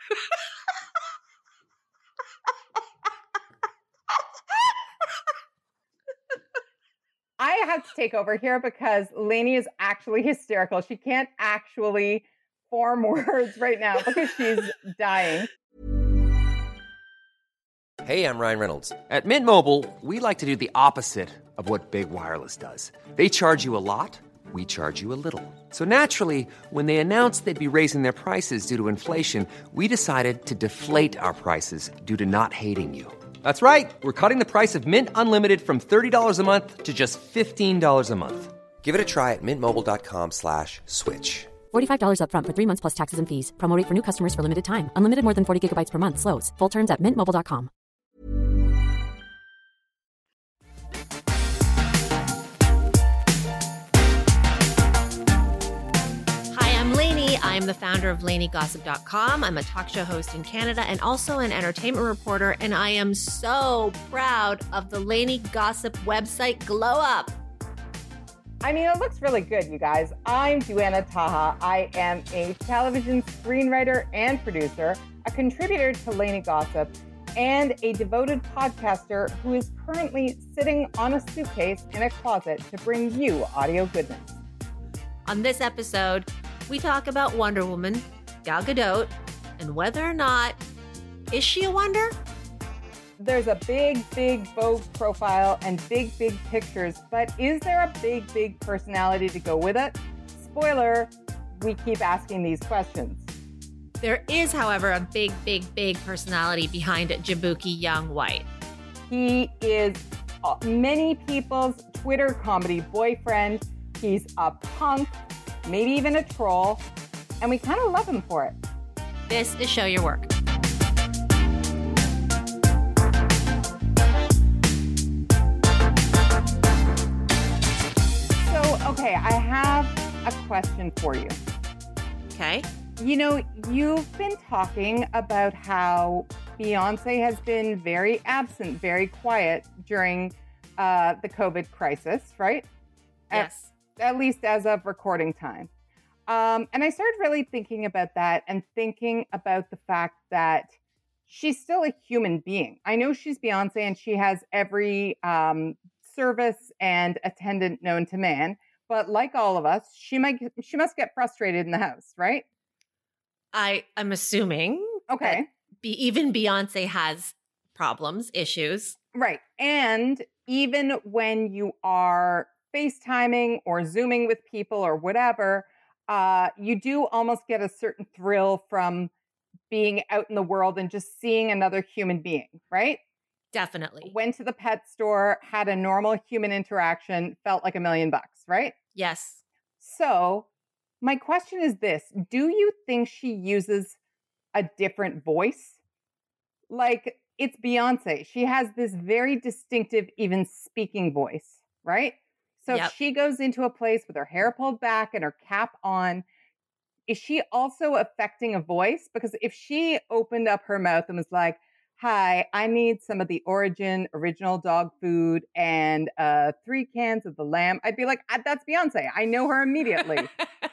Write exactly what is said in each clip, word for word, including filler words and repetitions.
I have to take over here because Lainey is actually hysterical. She can't actually form words right now because she's dying. Hey, I'm Ryan Reynolds. At Mint Mobile, we like to do the opposite of what Big Wireless does. They charge you a lot, we charge you a little. So naturally, when they announced they'd be raising their prices due to inflation, we decided to deflate our prices due to not hating you. That's right. We're cutting the price of Mint Unlimited from thirty dollars a month to just fifteen dollars a month. Give it a try at mintmobile.com slash switch. forty-five dollars up front for three months plus taxes and fees. Promo rate for new customers for limited time. Unlimited more than forty gigabytes per month. Slows full terms at mint mobile dot com. I'm the founder of Lainey Gossip dot com. I'm a talk show host in Canada and also an entertainment reporter, and I am so proud of the Lainey Gossip website glow up. I mean, it looks really good, you guys. I'm Duana Taha. I am a television screenwriter and producer, a contributor to Lainey Gossip, and a devoted podcaster who is currently sitting on a suitcase in a closet to bring you audio goodness. On this episode, we talk about Wonder Woman, Gal Gadot, and whether or not, is she a wonder? There's a big, big Vogue profile and big, big pictures, but is there a big, big personality to go with it? Spoiler, we keep asking these questions. There is, however, a big, big, big personality behind Jaboukie Young-White. He is many people's Twitter comedy boyfriend. He's a punk, maybe even a troll, and we kind of love him for it. This is Show Your Work. So, okay, I have a question for you. Okay. You know, you've been talking about how Beyonce has been very absent, very quiet during uh, the COVID crisis, right? Yes. At, at least as of recording time. Um, and I started really thinking about that and thinking about the fact that she's still a human being. I know she's Beyonce and she has every um, service and attendant known to man, but like all of us, she might she must get frustrated in the house, right? I I'm assuming. Okay. Be, even Beyonce has problems, issues. Right. And even when you are FaceTiming or Zooming with people or whatever, uh, you do almost get a certain thrill from being out in the world and just seeing another human being, right? Definitely. Went to the pet store, had a normal human interaction, felt like a million bucks, right? Yes. So my question is this. Do you think she uses a different voice? Like, it's Beyonce. She has this very distinctive, even speaking voice, right? So Yep. if she goes into a place with her hair pulled back and her cap on, is she also affecting a voice? Because if she opened up her mouth and was like, hi, I need some of the Origin original dog food and uh, three cans of the lamb, I'd be like, that's Beyonce. I know her immediately.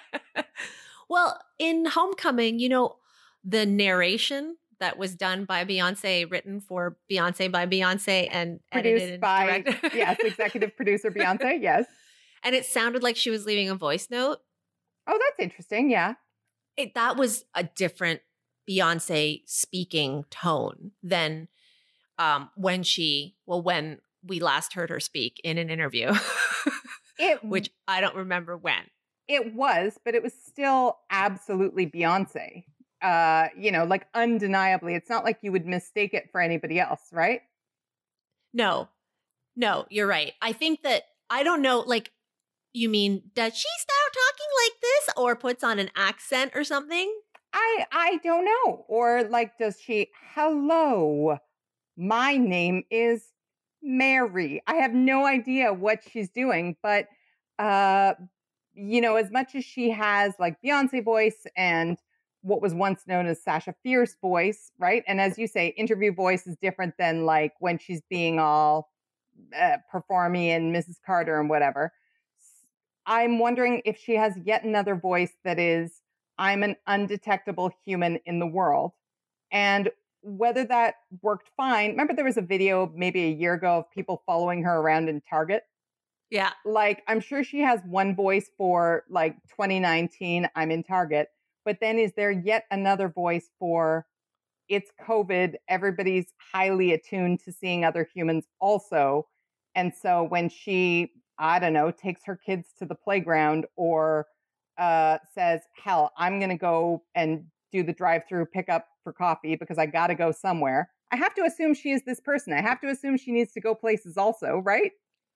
Well, in Homecoming, you know, the narration that was done by Beyonce, written for Beyonce by Beyonce and Produced edited by, and directed. yes, executive producer Beyonce, yes. And it sounded like she was leaving a voice note. Oh, that's interesting, yeah. It, that was a different Beyonce speaking tone than um, when she, well, when we last heard her speak in an interview, it, which I don't remember when. It was, but it was still absolutely Beyonce. Uh, you know, like undeniably. It's not like you would mistake it for anybody else, right? No, no, you're right. I think that, I don't know, like, you mean, does she start talking like this or puts on an accent or something? I I don't know. Or like, does she, hello, my name is Mary. I have no idea what she's doing, but, uh, you know, as much as she has like Beyonce voice and what was once known as Sasha Fierce voice, right? And as you say, interview voice is different than like when she's being all uh, performy and Missus Carter and whatever. I'm wondering if she has yet another voice that is, I'm an undetectable human in the world. And whether that worked fine, remember there was a video maybe a year ago of people following her around in Target? Yeah. Like, I'm sure she has one voice for like twenty nineteen, I'm in Target. But then is there yet another voice for it's COVID, everybody's highly attuned to seeing other humans also. And so when she, I don't know, takes her kids to the playground or uh, says, hell, I'm going to go and do the drive-through pickup for coffee because I got to go somewhere. I have to assume she is this person. I have to assume she needs to go places also, right?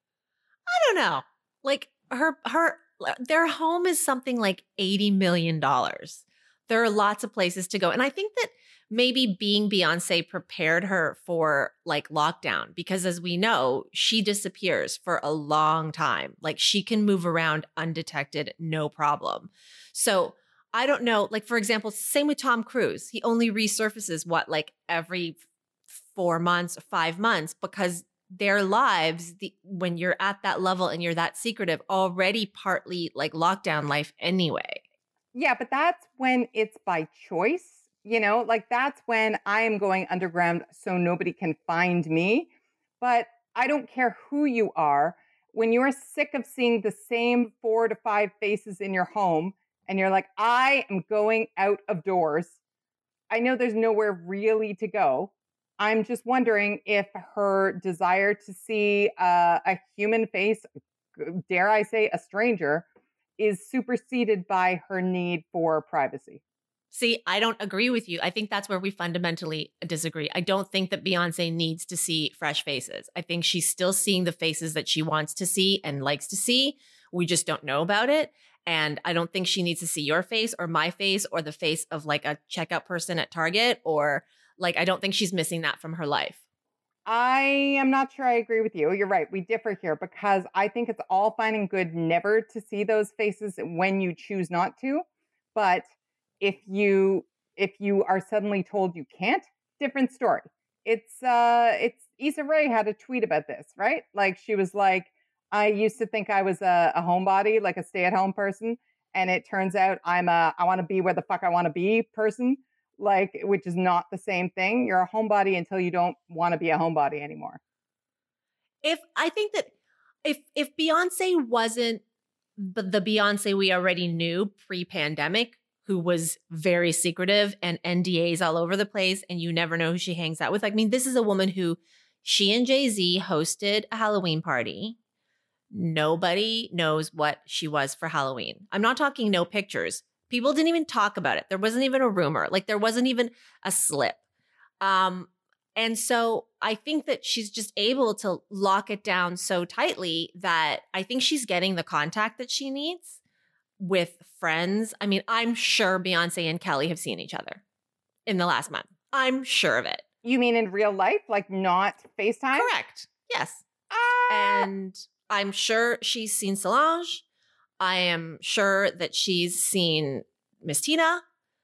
I don't know. Like her, her, their home is something like eighty million dollars. There are lots of places to go. And I think that maybe being Beyonce prepared her for like lockdown, because as we know, she disappears for a long time. Like she can move around undetected, no problem. So I don't know, like for example, same with Tom Cruise. He only resurfaces what, like every four months, five months, because their lives, the, when you're at that level and you're that secretive, already partly like lockdown life anyway. Yeah, but that's when it's by choice. You know, like that's when I am going underground so nobody can find me. But I don't care who you are. When you're sick of seeing the same four to five faces in your home and you're like, I am going out of doors. I know there's nowhere really to go. I'm just wondering if her desire to see uh, a human face, dare I say a stranger, is superseded by her need for privacy. See, I don't agree with you. I think that's where we fundamentally disagree. I don't think that Beyonce needs to see fresh faces. I think she's still seeing the faces that she wants to see and likes to see. We just don't know about it. And I don't think she needs to see your face or my face or the face of like a checkout person at Target, or like, I don't think she's missing that from her life. I am not sure I agree with you. You're right. We differ here because I think it's all fine and good never to see those faces when you choose not to. But if you if you are suddenly told you can't, different story. It's uh it's Issa Rae had a tweet about this, right? Like she was like, I used to think I was a, a homebody, like a stay-at-home person, and it turns out I'm a I want to be where the fuck I want to be person. Like, which is not the same thing. You're a homebody until you don't want to be a homebody anymore. If I think that if if Beyonce wasn't the, the Beyonce we already knew pre-pandemic, who was very secretive and N D As all over the place, and you never know who she hangs out with. Like, I mean, this is a woman who she and Jay-Z hosted a Halloween party. Nobody knows what she was for Halloween. I'm not talking no pictures. People didn't even talk about it. There wasn't even a rumor. Like there wasn't even a slip. Um, and so I think that she's just able to lock it down so tightly that I think she's getting the contact that she needs with friends. I mean, I'm sure Beyonce and Kelly have seen each other in the last month. I'm sure of it. You mean in real life, like not FaceTime? Correct. Yes. Ah! And I'm sure she's seen Solange. I am sure that she's seen Miss Tina.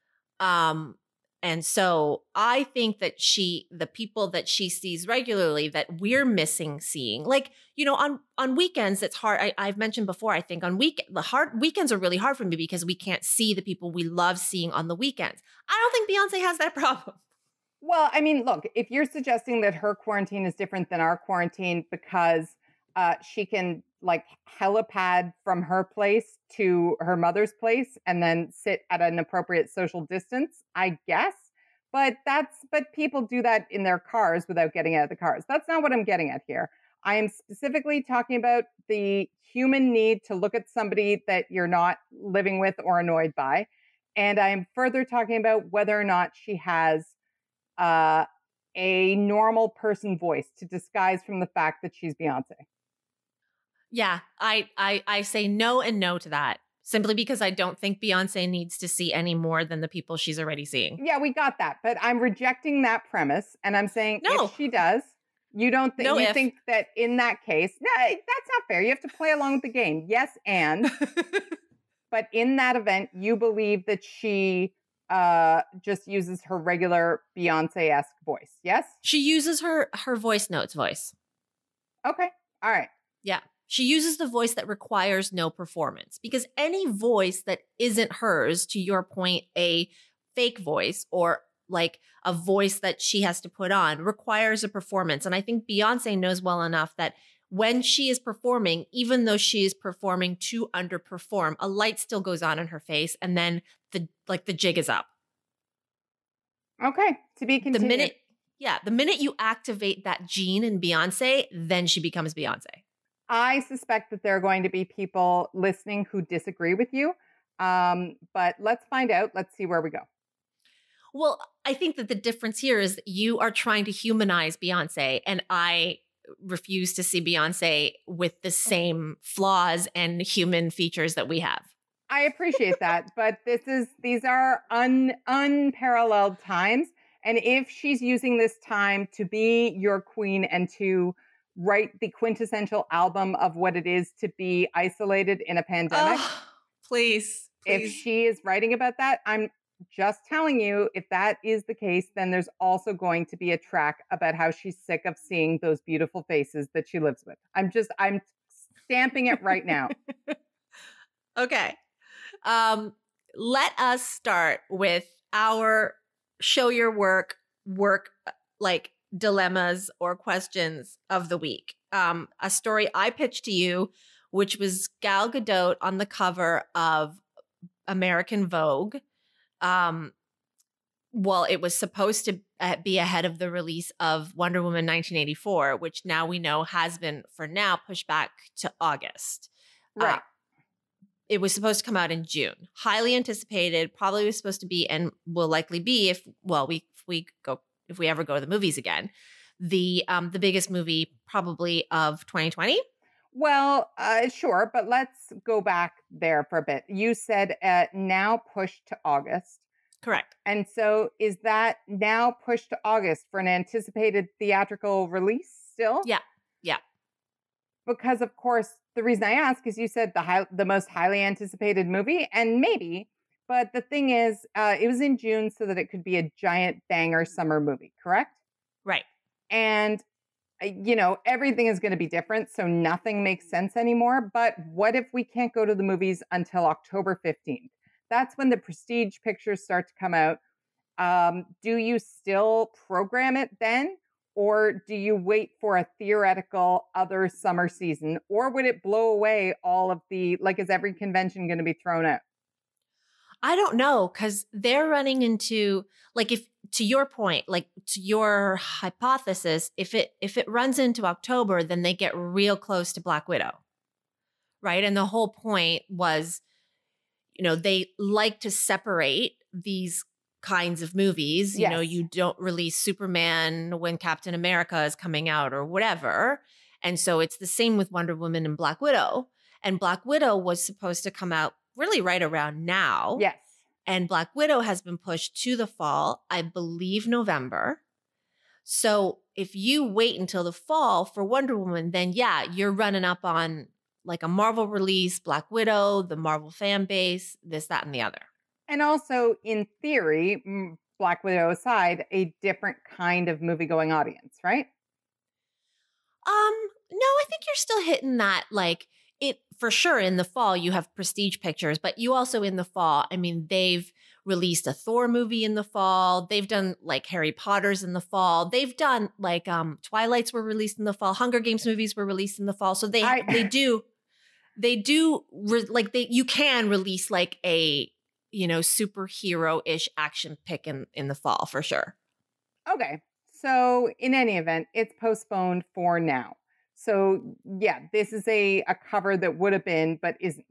Um, and so I think that she, the people that she sees regularly that we're missing seeing, like, you know, on, on weekends, it's hard. I, I've mentioned before, I think on week, the hard weekends are really hard for me because we can't see the people we love seeing on the weekends. I don't think Beyonce has that problem. Well, I mean, look, if you're suggesting that her quarantine is different than our quarantine because uh, she can like helipad from her place to her mother's place and then sit at an appropriate social distance, I guess. But that's, but people do that in their cars without getting out of the cars. That's not what I'm getting at here. I am specifically talking about the human need to look at somebody that you're not living with or annoyed by. And I am further talking about whether or not she has uh, a normal person voice to disguise from the fact that she's Beyonce. Yeah, I, I I say no and no to that, simply because I don't think Beyonce needs to see any more than the people she's already seeing. Yeah, we got that. But I'm rejecting that premise. And I'm saying no. if she does, you don't think no you if. think that in that case, no, that's not fair. You have to play along with the game. Yes, and but in that event, you believe that she uh, just uses her regular Beyonce-esque voice. Yes? She uses her her voice notes voice. Okay. All right. Yeah. She uses the voice that requires no performance, because any voice that isn't hers, to your point, a fake voice or like a voice that she has to put on, requires a performance. And I think Beyonce knows well enough that when she is performing, even though she is performing to underperform, a light still goes on in her face, and then the like the jig is up. Okay, to be continued. The minute, yeah, the minute you activate that gene in Beyonce, then she becomes Beyonce. I suspect that there are going to be people listening who disagree with you, um, but let's find out. Let's see where we go. Well, I think that the difference here is you are trying to humanize Beyonce, and I refuse to see Beyonce with the same flaws and human features that we have. I appreciate that, but this is these are un, unparalleled times. And if she's using this time to be your queen and to write the quintessential album of what it is to be isolated in a pandemic, oh, please, please. If she is writing about that, I'm just telling you, if that is the case, then there's also going to be a track about how she's sick of seeing those beautiful faces that she lives with. I'm just, I'm stamping it right now. Okay. Um, let us start with our show your work, work like dilemmas or questions of the week. Um, a story I pitched to you, which was Gal Gadot on the cover of American Vogue. Um, well, it was supposed to be ahead of the release of Wonder Woman nineteen eighty-four, which now we know has been, for now, pushed back to August. Right. Uh, it was supposed to come out in June. Highly anticipated, probably was supposed to be, and will likely be if, well, we if we go if we ever go to the movies again, the um the biggest movie probably of twenty twenty. Well, uh, sure, but let's go back there for a bit. You said uh, now pushed to August. Correct. And so is that now pushed to August for an anticipated theatrical release still? Yeah, yeah. Because, of course, the reason I ask is you said the high, the most highly anticipated movie, and maybe, but the thing is, uh, it was in June so that it could be a giant banger summer movie, correct? Right. And you know, everything is going to be different, so nothing makes sense anymore. But what if we can't go to the movies until October fifteenth? That's when the prestige pictures start to come out. Um, do you still program it then? Or do you wait for a theoretical other summer season? Or would it blow away all of the, like, is every convention going to be thrown out? I don't know, because they're running into, like, if to your point, like to your hypothesis, if it if it runs into October, then they get real close to Black Widow, right? And the whole point was, you know, they like to separate these kinds of movies. You Yes. know, you don't release Superman when Captain America is coming out or whatever. And so it's the same with Wonder Woman and Black Widow. And Black Widow was supposed to come out really right around now. Yes. And Black Widow has been pushed to the fall, I believe November. So if you wait until the fall for Wonder Woman, then yeah, you're running up on like a Marvel release, Black Widow, the Marvel fan base, this, that, and the other. And also, in theory, Black Widow aside, a different kind of movie-going audience, right? Um, no, I think you're still hitting that, like, it for sure in the fall you have prestige pictures, but you also in the fall, I mean, they've released a Thor movie in the fall. They've done like Harry Potter's in the fall. They've done like um Twilight's were released in the fall. Hunger Games movies were released in the fall. So they I, they do they do re- like they you can release like a, you know, superhero-ish action pick in in the fall for sure. Okay. So in any event, it's postponed for now. So yeah, this is a, a cover that would have been, but isn't.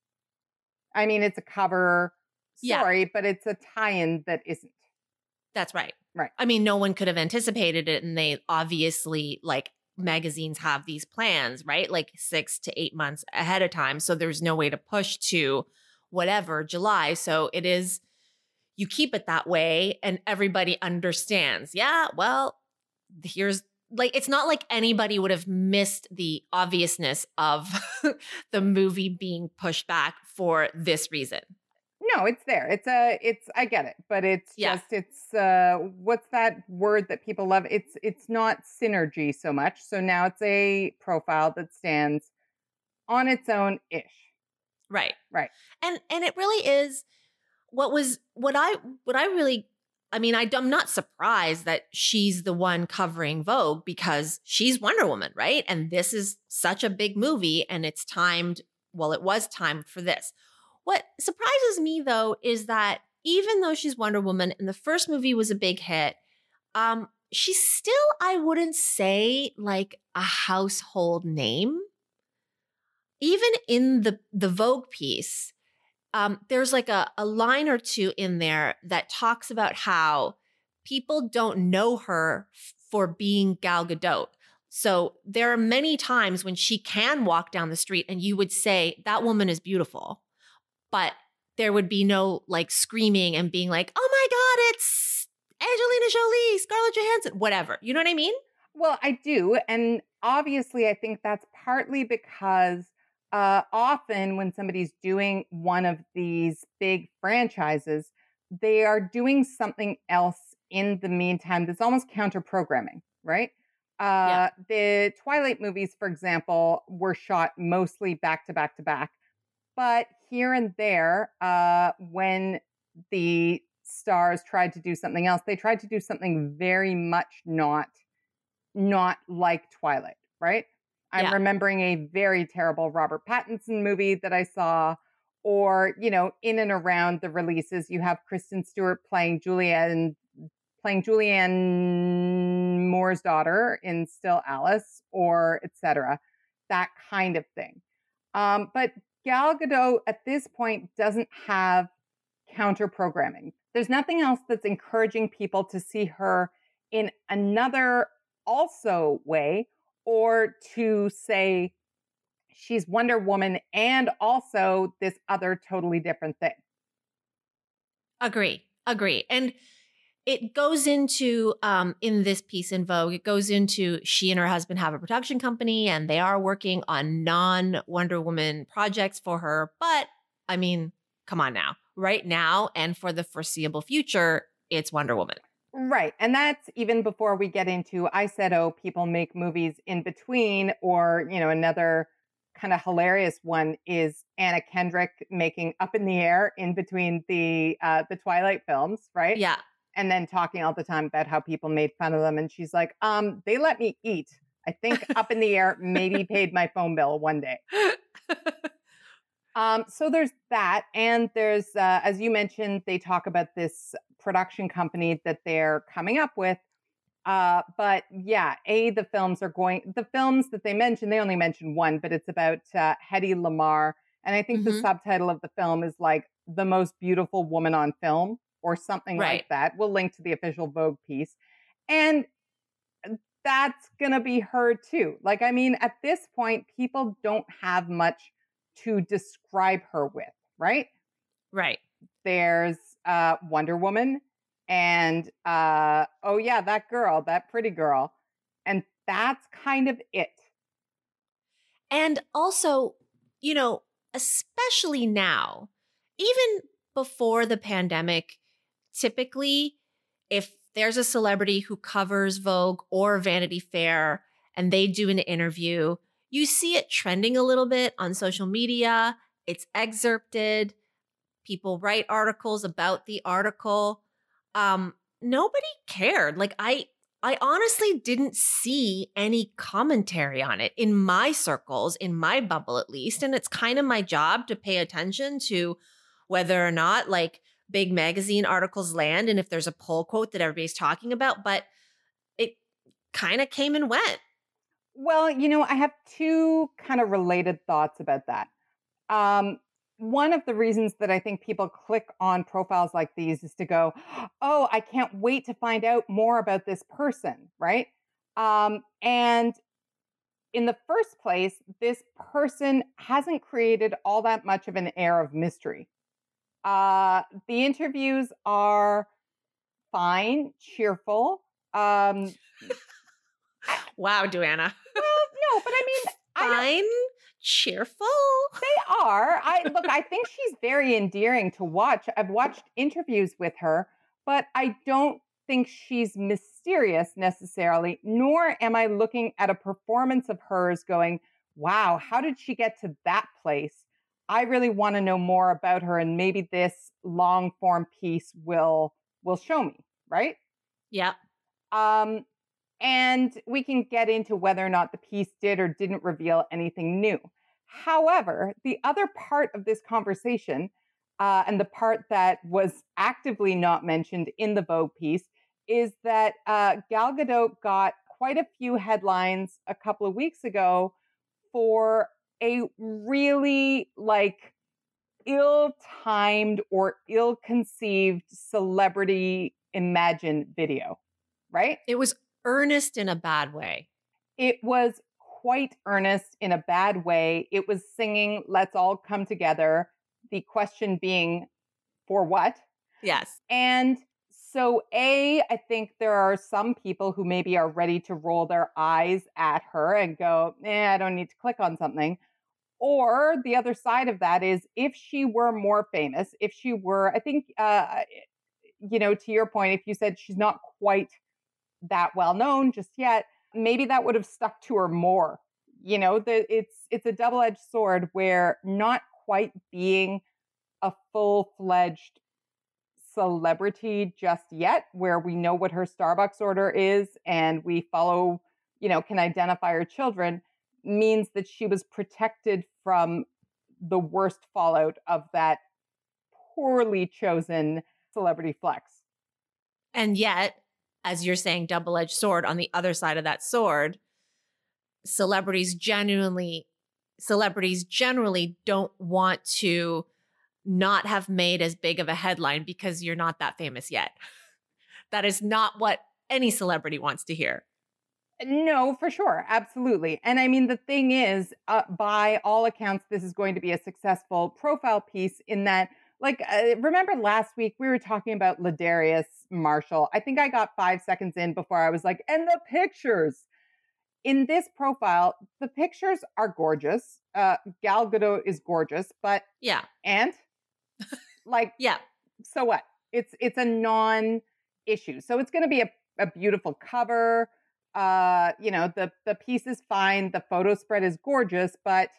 I mean, it's a cover story, yeah. but it's a tie-in that isn't. That's right. Right. I mean, no one could have anticipated it. And they obviously, like, magazines have these plans, right? Like six to eight months ahead of time. So there's no way to push to whatever, July. So it is, you keep it that way and everybody understands. Yeah, well, here's, like, it's not like anybody would have missed the obviousness of the movie being pushed back for this reason. No, it's there. It's a, it's, I get it, but it's yeah. just, it's, uh, what's that word that people love? It's, it's not synergy so much. So now it's a profile that stands on its own ish. Right. Right. And, and it really is what was, what I, what I really I mean, I, I'm not surprised that she's the one covering Vogue because she's Wonder Woman, right? And this is such a big movie and it's timed, well, it was timed for this. What surprises me, though, is that even though she's Wonder Woman and the first movie was a big hit, um, she's still, I wouldn't say, like a household name. Even in the, the Vogue piece, Um, there's like a, a line or two in there that talks about how people don't know her f- for being Gal Gadot. So there are many times when she can walk down the street and you would say, that woman is beautiful. But there would be no like screaming and being like, oh my God, it's Angelina Jolie, Scarlett Johansson, whatever. You know what I mean? Well, I do. And obviously, I think that's partly because uh, often when somebody's doing one of these big franchises, they are doing something else in the meantime that's almost counter programming, right? Uh, Yeah. The Twilight movies, for example, were shot mostly back to back to back. But here and there, uh, when the stars tried to do something else, they tried to do something very much not not like Twilight, right? I'm Yeah. remembering a very terrible Robert Pattinson movie that I saw, or, you know, in and around the releases, you have Kristen Stewart playing Julianne, playing Julianne Moore's daughter in Still Alice, or et cetera. That kind of thing. Um, but Gal Gadot at this point doesn't have counter programming. There's nothing else that's encouraging people to see her in another also way, or to say she's Wonder Woman and also this other totally different thing. Agree. Agree. And it goes into, um, in this piece in Vogue, it goes into she and her husband have a production company and they are working on non-Wonder Woman projects for her. But I mean, come on now. Right now and for the foreseeable future, it's Wonder Woman. Right. And that's even before we get into, I said, oh, people make movies in between, or, you know, another kind of hilarious one is Anna Kendrick making Up in the Air in between the uh, the Twilight films, right? Yeah. And then talking all the time about how people made fun of them. And she's like, um, they let me eat. I think Up in the Air maybe paid my phone bill one day. Um, so there's that. And there's, uh, as you mentioned, they talk about this production company that they're coming up with. Uh, but yeah, A, the films are going, the films that they mentioned, they only mentioned one, but it's about uh, Hedy Lamarr. And I think mm-hmm. the subtitle of the film is like The Most Beautiful Woman on Film or something right. like that. We'll link to the official Vogue piece. And that's going to be her too. Like, I mean, at this point, people don't have much to describe her with, right? Right. There's uh, Wonder Woman and, uh, oh yeah, that girl, that pretty girl. And that's kind of it. And also, you know, especially now, even before the pandemic, typically, if there's a celebrity who covers Vogue or Vanity Fair and they do an interview, you see it trending a little bit on social media. It's excerpted. People write articles about the article. Um, nobody cared. Like I, I honestly didn't see any commentary on it in my circles, in my bubble at least. And it's kind of my job to pay attention to whether or not like big magazine articles land and if there's a pull quote that everybody's talking about. But it kind of came and went. Well, you know, I have two kind of related thoughts about that. Um, one of the reasons that I think people click on profiles like these is to go, oh, I can't wait to find out more about this person, right? Um, and in the first place, this person hasn't created all that much of an air of mystery. Uh, the interviews are fine, cheerful. Um, wow, Duana. Well, no, but I mean, fine, cheerful. They are. I look, I think she's very endearing to watch. I've watched interviews with her, but I don't think she's mysterious necessarily, nor am I looking at a performance of hers going, wow, how did she get to that place? I really want to know more about her, and maybe this long form piece will will show me, right? Yeah. Um, and we can get into whether or not the piece did or didn't reveal anything new. However, the other part of this conversation, uh, and the part that was actively not mentioned in the Vogue piece, is that uh, Gal Gadot got quite a few headlines a couple of weeks ago for a really like ill-timed or ill-conceived celebrity imagined video, right? It was earnest in a bad way. It was quite earnest in a bad way. It was singing, "Let's all come together." The question being, for what? Yes. And so, A, I think there are some people who maybe are ready to roll their eyes at her and go, eh, I don't need to click on something. Or the other side of that is if she were more famous, if she were, I think, uh, you know, to your point, if you said she's not quite that well known just yet, maybe that would have stuck to her more. You know, the, it's it's a double-edged sword where not quite being a full-fledged celebrity just yet, where we know what her Starbucks order is and we follow, you know, can identify her children, means that she was protected from the worst fallout of that poorly chosen celebrity flex. And yet, as you're saying, double-edged sword, on the other side of that sword, celebrities genuinely, celebrities generally don't want to not have made as big of a headline because you're not that famous yet. That is not what any celebrity wants to hear. No, for sure. Absolutely. And I mean, the thing is, uh, by all accounts, this is going to be a successful profile piece in that, like, uh, remember last week we were talking about Ladarius Marshall. I think I got five seconds in before I was like, and the pictures. In this profile, the pictures are gorgeous. Uh, Gal Gadot is gorgeous, but yeah. And like, yeah. So what? It's, it's a non-issue. So it's going to be a, a beautiful cover. Uh, you know, the, the piece is fine. The photo spread is gorgeous, but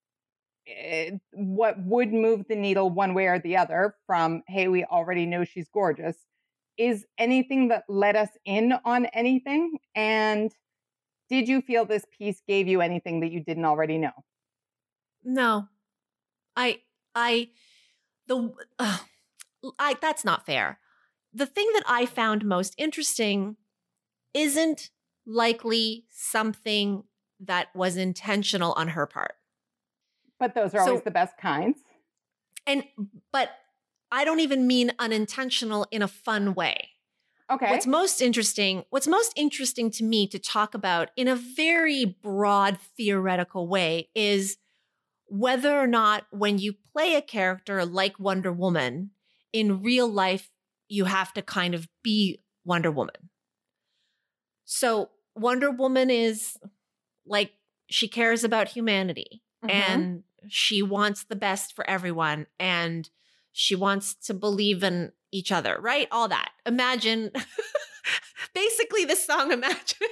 it, what would move the needle one way or the other from, hey, we already know she's gorgeous, is anything that let us in on anything. And did you feel this piece gave you anything that you didn't already know? No, I, I, the, uh, I, that's not fair. The thing that I found most interesting isn't likely something that was intentional on her part. But those are So- always the best kinds. And, but I don't even mean unintentional in a fun way. Okay. What's most interesting, what's most interesting to me to talk about in a very broad theoretical way is whether or not when you play a character like Wonder Woman, in real life, you have to kind of be Wonder Woman. So Wonder Woman is like, she cares about humanity Mhm. and she wants the best for everyone and she wants to believe in each other, right? All that. Imagine, basically the song Imagine.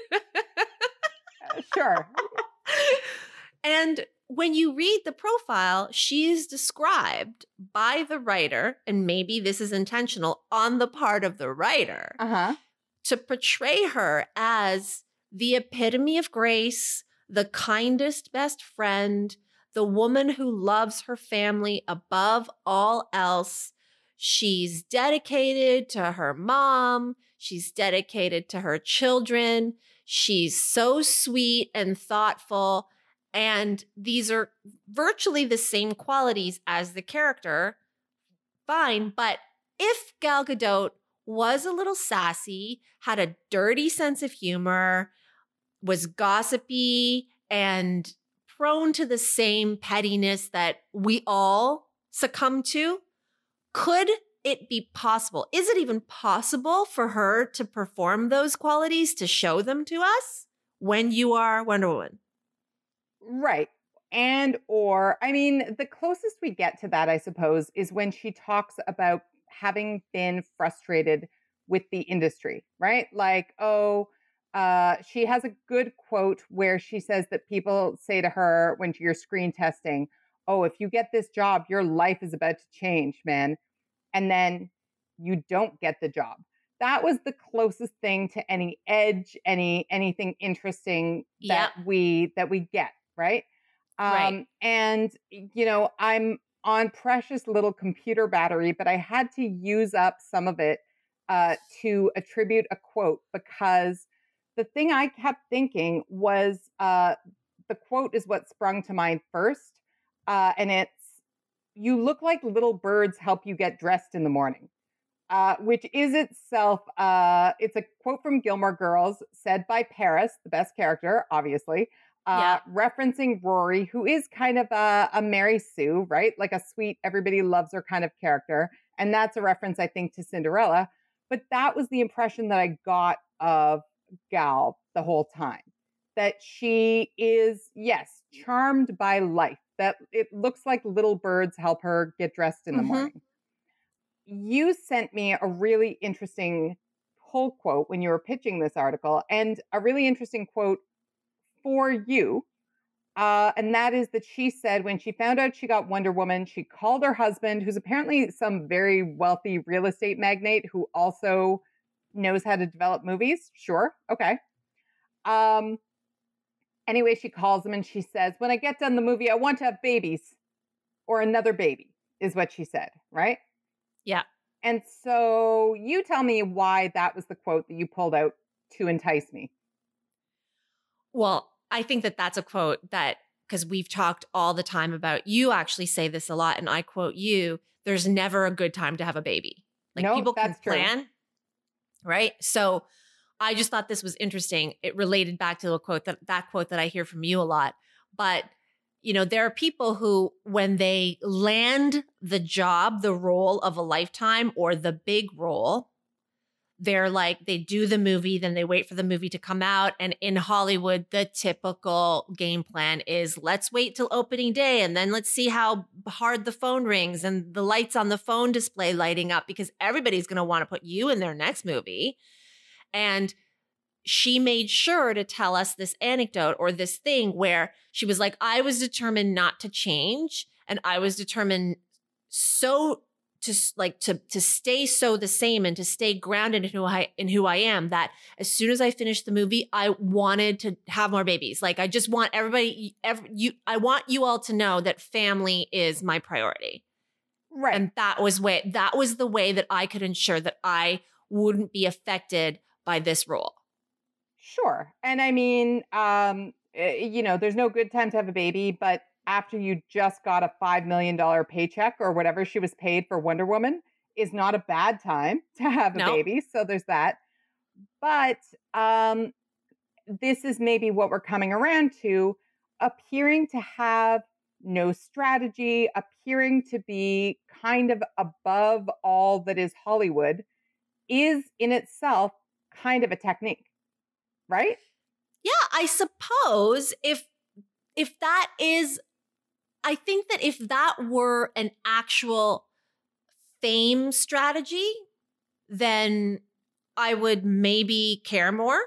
Uh, sure. And when you read the profile, she is described by the writer, and maybe this is intentional on the part of the writer, Uh-huh. to portray her as the epitome of grace, the kindest best friend, the woman who loves her family above all else. She's dedicated to her mom. She's dedicated to her children. She's so sweet and thoughtful. And these are virtually the same qualities as the character. Fine. But if Gal Gadot was a little sassy, had a dirty sense of humor, was gossipy, and prone to the same pettiness that we all succumb to, could it be possible? Is it even possible for her to perform those qualities, to show them to us when you are Wonder Woman? Right. And or, I mean, the closest we get to that, I suppose, is when she talks about having been frustrated with the industry, right? Like, oh, uh, she has a good quote where she says that people say to her when you're screen testing, oh, if you get this job, your life is about to change, man. And then you don't get the job. that was the closest thing to any edge, any anything interesting that Yep. we that we get, right? Um, Right. and you know, I'm on precious little computer battery, but I had to use up some of it uh, to attribute a quote because the thing I kept thinking was uh, the quote is what sprung to mind first, uh, and it's "You look like little birds help you get dressed in the morning." Uh, which is itself, uh, it's a quote from Gilmore Girls said by Paris, the best character, obviously, uh, Yeah. referencing Rory, who is kind of a, a Mary Sue, right? Like a sweet, everybody loves her kind of character. And that's a reference, I think, to Cinderella. But that was the impression that I got of Gal the whole time. That she is, yes, charmed by life, that it looks like little birds help her get dressed in the Mm-hmm. morning. You sent me a really interesting pull quote when you were pitching this article, and a really interesting quote for you. Uh, and that is that she said when she found out she got Wonder Woman, she called her husband, who's apparently some very wealthy real estate magnate who also knows how to develop movies. Sure. Okay. Um, anyway, she calls him and she says, "When I get done the movie, I want to have babies or another baby," is what she said, right? Yeah. And so you tell me why that was the quote that you pulled out to entice me. Well, I think that that's a quote that, because we've talked all the time about, you actually say this a lot, and I quote you, there's never a good time to have a baby. Like No, people can that's true. plan, right? So I just thought this was interesting. It related back to a quote that that quote that I hear from you a lot. But you know, there are people who, when they land the job, the role of a lifetime or the big role, they're like, they do the movie, then they wait for the movie to come out. And in Hollywood, the typical game plan is let's wait till opening day and then let's see how hard the phone rings and the lights on the phone display lighting up because everybody's going to want to put you in their next movie. And she made sure to tell us this anecdote or this thing where she was like, I was determined not to change. And I was determined so to like to, to stay so the same and to stay grounded in who I, in who I am, that as soon as I finished the movie, I wanted to have more babies. Like, I just want everybody, every, you, I want you all to know that family is my priority. Right. And that was way, that was the way that I could ensure that I wouldn't be affected by this role. Sure. And I mean, um, you know, there's no good time to have a baby, but after you just got a five million dollars paycheck or whatever she was paid for Wonder Woman is not a bad time to have a No. baby. So there's that. But um, this is maybe what we're coming around to, appearing to have no strategy, appearing to be kind of above all that is Hollywood, is in itself kind of a technique. Right? Yeah, I suppose if if that is, I think that if that were an actual fame strategy, then I would maybe care more.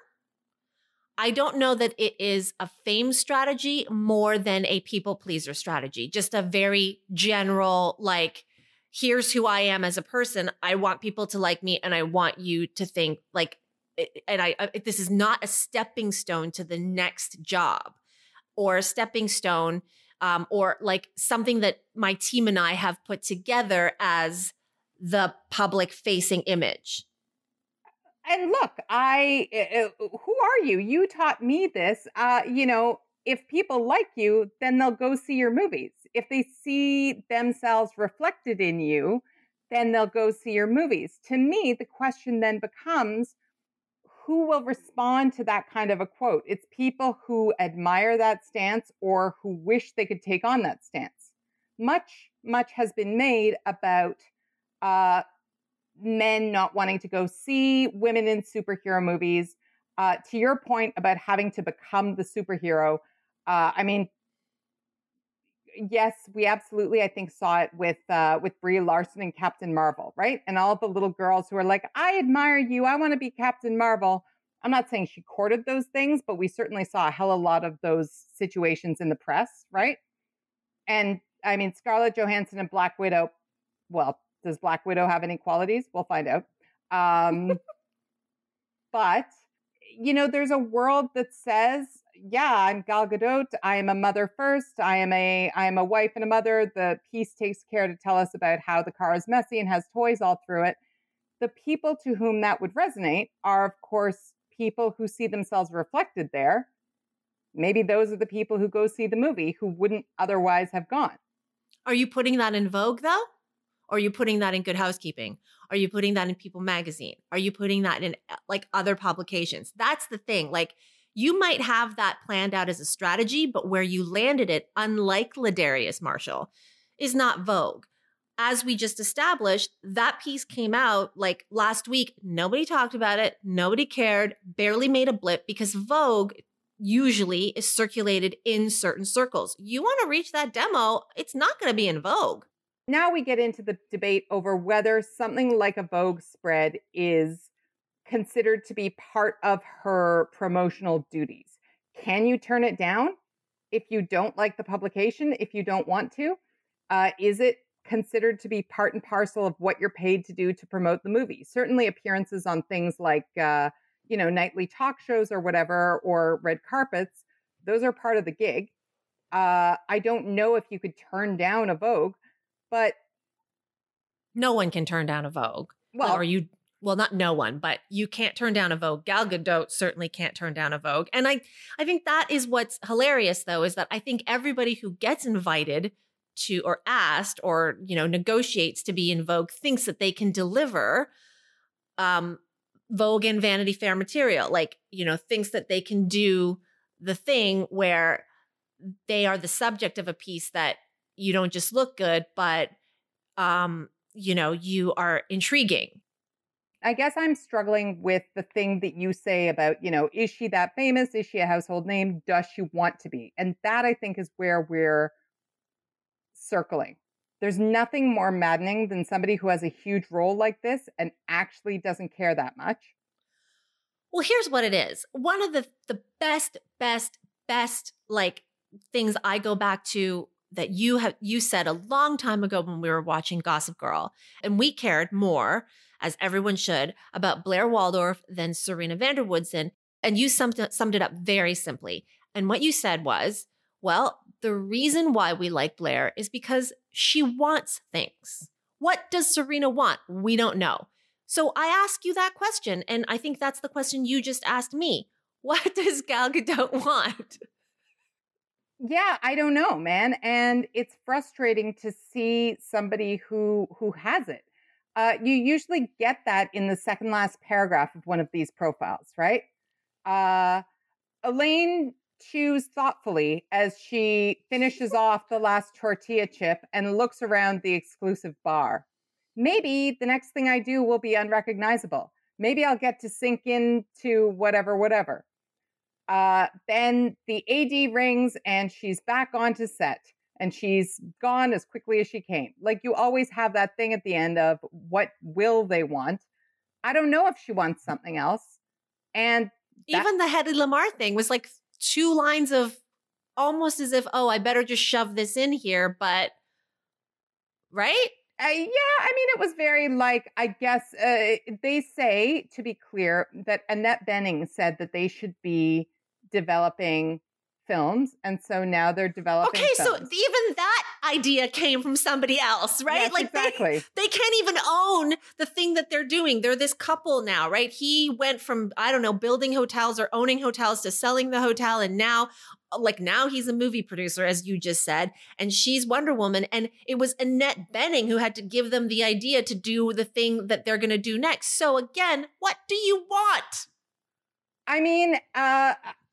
I don't know that it is a fame strategy more than a people pleaser strategy. Just a very general, like, here's who I am as a person. I want people to like me and I want you to think like, and I, I, this is not a stepping stone to the next job or a stepping stone um, or like something that my team and I have put together as the public facing image. And look, I, uh, who are you? You taught me this. Uh, you know, if people like you, then they'll go see your movies. If they see themselves reflected in you, then they'll go see your movies. To me, the question then becomes, who will respond to that kind of a quote? It's people who admire that stance or who wish they could take on that stance. Much, much has been made about uh, men not wanting to go see women in superhero movies. Uh, to your point about having to become the superhero, uh, I mean, yes, we absolutely, I think, saw it with uh, with Brie Larson and Captain Marvel, right? And all the little girls who are like, I admire you. I want to be Captain Marvel. I'm not saying she courted those things, but we certainly saw a hell of a lot of those situations in the press, right? And I mean, Scarlett Johansson and Black Widow, well, does Black Widow have any qualities? We'll find out. Um, but, you know, there's a world that says, yeah, I'm Gal Gadot. I am a mother first. I am a I am a wife and a mother. The piece takes care to tell us about how the car is messy and has toys all through it. The people to whom that would resonate are, of course, people who see themselves reflected there. Maybe those are the people who go see the movie who wouldn't otherwise have gone. Are you putting that in Vogue, though? Or are you putting that in Good Housekeeping? Are you putting that in People Magazine? Are you putting that in like other publications? That's the thing. Like, you might have that planned out as a strategy, but where you landed it, unlike Ladarius Marshall, is not Vogue. As we just established, that piece came out like last week. Nobody talked about it. Nobody cared, barely made a blip because Vogue usually is circulated in certain circles. You want to reach that demo, it's not going to be in Vogue. Now we get into the debate over whether something like a Vogue spread is considered to be part of her promotional duties. Can you turn it down if you don't like the publication, if you don't want to? Uh, is it considered to be part and parcel of what you're paid to do to promote the movie? Certainly appearances on things like, uh, you know, nightly talk shows or whatever, or red carpets, those are part of the gig. Uh, I don't know if you could turn down a Vogue, but... No one can turn down a Vogue. Well, or you... Well, not no one, but you can't turn down a Vogue. Gal Gadot certainly can't turn down a Vogue. And I, I think that is what's hilarious, though, is that I think everybody who gets invited to or asked or, you know, negotiates to be in Vogue thinks that they can deliver um, Vogue and Vanity Fair material. Like, you know, thinks that they can do the thing where they are the subject of a piece that you don't just look good, but, um, you know, you are intriguing. I guess I'm struggling with the thing that you say about, you know, is she that famous? Is she a household name? Does she want to be? And that, I think, is where we're circling. There's nothing more maddening than somebody who has a huge role like this and actually doesn't care that much. Well, here's what it is. One of the, the best, best, best, like, things I go back to that you have you said a long time ago when we were watching Gossip Girl, and we cared more, as everyone should, about Blair Waldorf than Serena van der Woodsen. And you summed, summed it up very simply. And what you said was, well, the reason why we like Blair is because she wants things. What does Serena want? We don't know. So I ask you that question, and I think that's the question you just asked me. What does Gal Gadot want? Yeah, I don't know, man. And it's frustrating to see somebody who who has it. Uh, you usually get that in the second last paragraph of one of these profiles, right? Uh, Elaine chews thoughtfully as she finishes off the last tortilla chip and looks around the exclusive bar. Maybe the next thing I do will be unrecognizable. Maybe I'll get to sink into whatever, whatever. Uh, then the A D rings and she's back onto set. And she's gone as quickly as she came. Like, you always have that thing at the end of what will they want? I don't know if she wants something else. And that- even the Hedy Lamarr thing was like two lines of almost as if, oh, I better just shove this in here. But, right? Uh, yeah, I mean, it was very like, I guess uh, they say, to be clear, that Annette Bening said that they should be developing films, and so now they're developing okay films. So even that idea came from somebody else, right? Yes, like exactly. they, they can't even own the thing that they're doing. They're this couple now, right? He went from, I don't know, building hotels or owning hotels to selling the hotel, and now like now he's a movie producer, as you just said, and she's Wonder Woman, and it was Annette Bening who had to give them the idea to do the thing that they're going to do next. So again, what do you want? I mean, uh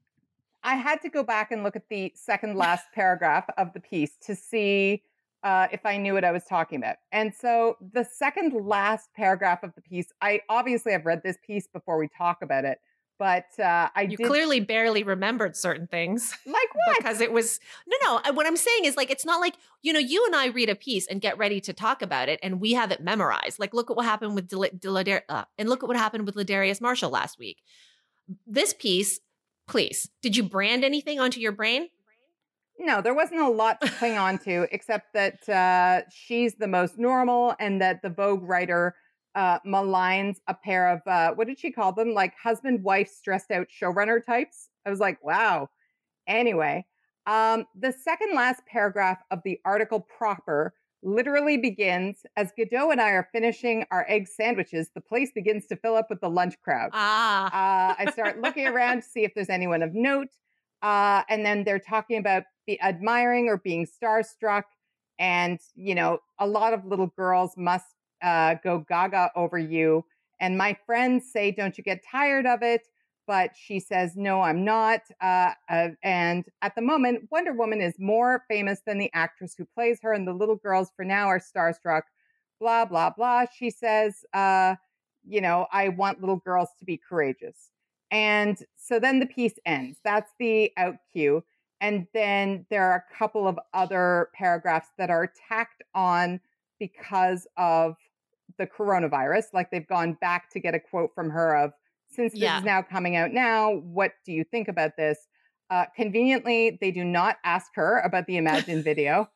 I had to go back and look at the second last paragraph of the piece to see uh, if I knew what I was talking about. And so the second last paragraph of the piece, I obviously have read this piece before we talk about it, but uh, I you did... clearly barely remembered certain things. Like what? Because it was, no, no, what I'm saying is like, it's not like, you know, you and I read a piece and get ready to talk about it and we have it memorized. Like, look at what happened with, Del- Del- uh, and look at what happened with Ladarius Marshall last week. This piece, please, did you brand anything onto your brain? No, there wasn't a lot to cling on to, except that uh, she's the most normal and that the Vogue writer uh, maligns a pair of, uh, what did she call them? Like husband, wife, stressed out showrunner types. I was like, wow. Anyway, um, the second last paragraph of the article proper literally begins, as Godot and I are finishing our egg sandwiches, the place begins to fill up with the lunch crowd. Ah. uh, I start looking around to see if there's anyone of note. Uh, and then they're talking about be admiring or being starstruck. And, you know, a lot of little girls must uh, go gaga over you. And my friends say, don't you get tired of it? But she says, no, I'm not. Uh, uh, and at the moment, Wonder Woman is more famous than the actress who plays her. And the little girls for now are starstruck, blah, blah, blah. She says, uh, you know, I want little girls to be courageous. And so then the piece ends. That's the out cue. And then there are a couple of other paragraphs that are tacked on because of the coronavirus. Like they've gone back to get a quote from her of, since this Yeah. is now coming out now, what do you think about this? Uh, conveniently, they do not ask her about the Imagine video.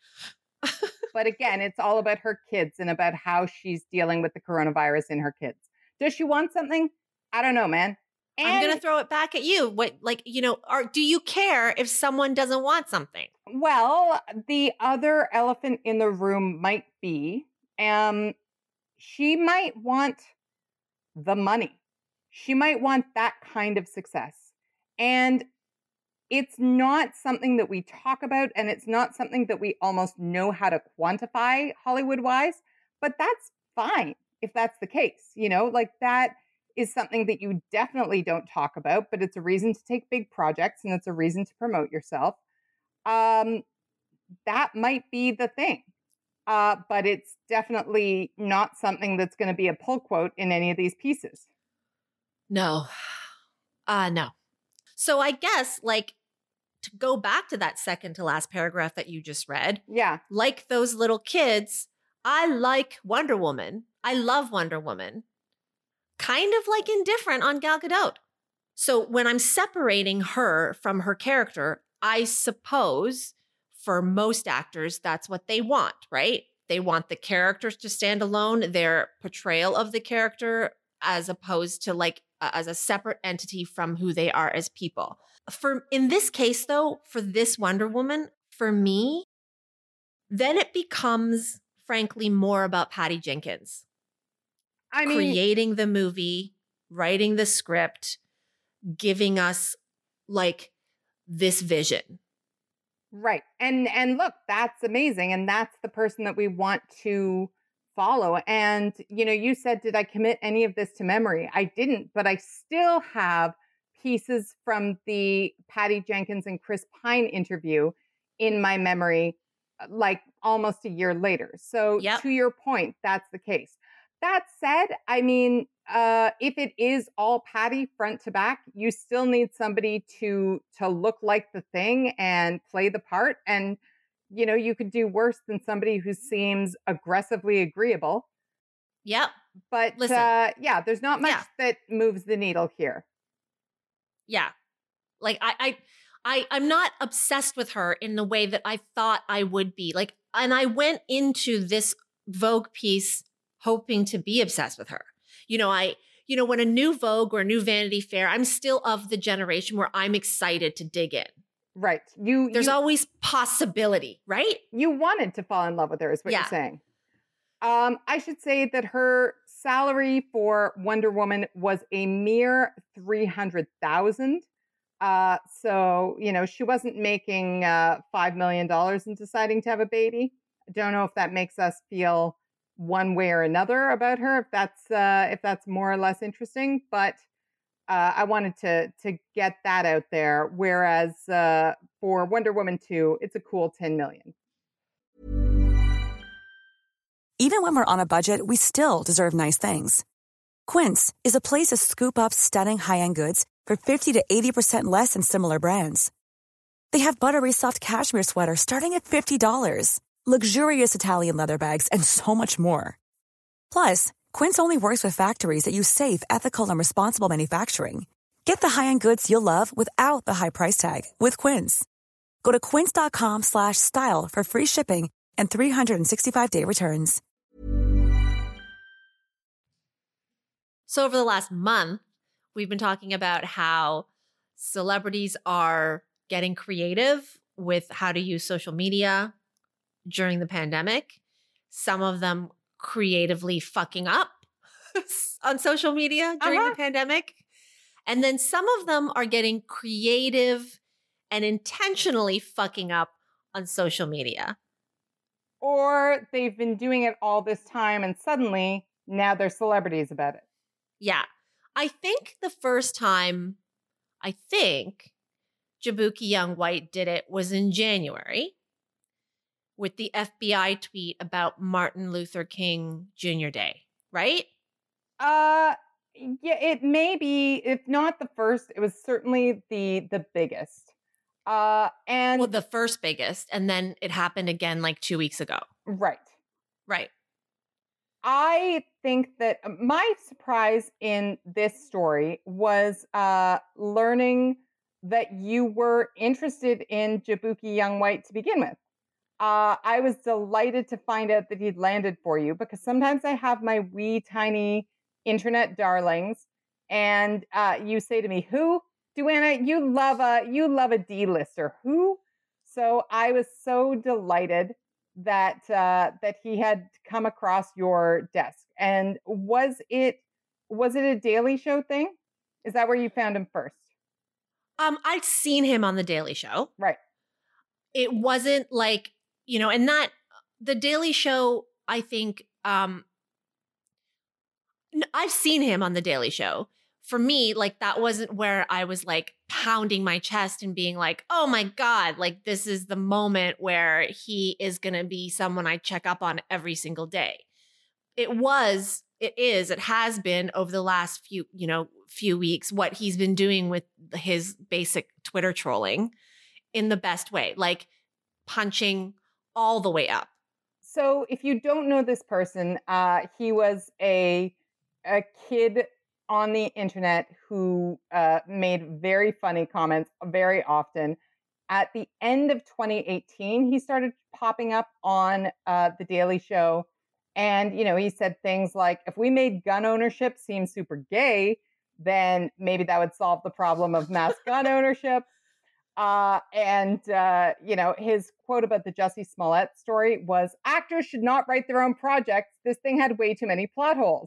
But again, it's all about her kids and about how she's dealing with the coronavirus in her kids. Does she want something? I don't know, man. And, I'm going to throw it back at you. What, like, you know, or do you care if someone doesn't want something? well, the other elephant in the room might be, um, she might want the money. She might want that kind of success. And it's not something that we talk about, and it's not something that we almost know how to quantify Hollywood-wise, but that's fine if that's the case. You know, like that is something that you definitely don't talk about, but it's a reason to take big projects and it's a reason to promote yourself. Um, that might be the thing. Uh, but it's definitely not something that's going to be a pull quote in any of these pieces. No. Uh, no. So I guess, like, to go back to that second to last paragraph that you just read, Yeah. like those little kids, I like Wonder Woman. I love Wonder Woman. Kind of like indifferent on Gal Gadot. So when I'm separating her from her character, I suppose for most actors, that's what they want, right? They want the characters to stand alone, their portrayal of the character, as opposed to like uh, as a separate entity from who they are as people. For in this case, though, for this Wonder Woman, for me, then it becomes, frankly, more about Patty Jenkins. I mean, Creating the movie, writing the script, giving us like this vision. right. And and look, that's amazing. And that's the person that we want to follow. And, you know, you said, did I commit any of this to memory? I didn't, but I still have pieces from the Patty Jenkins and Chris Pine interview in my memory, like almost a year later. So Yep. to your point, that's the case. That said, I mean, uh, if it is all Patty front to back, you still need somebody to to look like the thing and play the part. And, you know, you could do worse than somebody who seems aggressively agreeable. Yep. But Listen. uh, yeah, there's not much Yeah. that moves the needle here. Yeah. Like I, I, I, I'm not obsessed with her in the way that I thought I would be. Like, and I went into this Vogue piece hoping to be obsessed with her. You know, I, you know, when a new Vogue or a new Vanity Fair, I'm still of the generation where I'm excited to dig in. Right. You There's you, always possibility, right? you wanted to fall in love with her, is what Yeah. you're saying. Um, I should say that her salary for Wonder Woman was a mere three hundred thousand dollars. Uh, so, you know, she wasn't making uh, five million dollars and deciding to have a baby. I don't know if that makes us feel one way or another about her, if that's uh, if that's more or less interesting. But uh, I wanted to to get that out there. Whereas uh, for Wonder Woman two, it's a cool ten million. Even when we're on a budget, we still deserve nice things. Quince is a place to scoop up stunning high-end goods for fifty to eighty percent less than similar brands. They have buttery soft cashmere sweaters starting at fifty dollars, luxurious Italian leather bags, and so much more. Plus, Quince only works with factories that use safe, ethical, and responsible manufacturing. Get the high-end goods you'll love without the high price tag with Quince. Go to quince.com slash style for free shipping and three hundred sixty-five day returns. So over the last month, we've been talking about how celebrities are getting creative with how to use social media during the pandemic. Some of them creatively fucking up on social media during Uh-huh. the pandemic. And then some of them are getting creative and intentionally fucking up on social media. Or they've been doing it all this time and suddenly now they're celebrities about it. Yeah. I think the first time I think Jaboukie Young White did it was in January with the F B I tweet about Martin Luther King Junior Day, right? Uh yeah, it may be, if not the first, it was certainly the the biggest. Uh and Well, the first biggest, and then it happened again like two weeks ago. right. Right. I think that my surprise in this story was uh, learning that you were interested in Jaboukie Young White to begin with. Uh, I was delighted to find out that he'd landed for you because sometimes I have my wee tiny internet darlings, and uh, you say to me, "Who, Duana? You love a you love a D-lister. Who?" So I was so delighted that uh, that he had come across your desk. And was it was it a Daily Show thing? Is that where you found him first? Um, I'd seen him on The Daily Show. Right. It wasn't like, you know, and that The Daily Show, I think, um, n- I've seen him on The Daily Show. For me, like that wasn't where I was like pounding my chest and being like, oh my God, like this is the moment where he is going to be someone I check up on every single day. It was, it is, it has been over the last few, you know, few weeks, what he's been doing with his basic Twitter trolling in the best way, like punching all the way up. So if you don't know this person, uh, he was a a kid on the internet who uh, made very funny comments very often. At the end of twenty eighteen, he started popping up on uh, The Daily Show. And, you know, he said things like, if we made gun ownership seem super gay, then maybe that would solve the problem of mass gun ownership. Uh, and, uh, you know, his quote about the Jussie Smollett story was, actors should not write their own projects. This thing had way too many plot holes.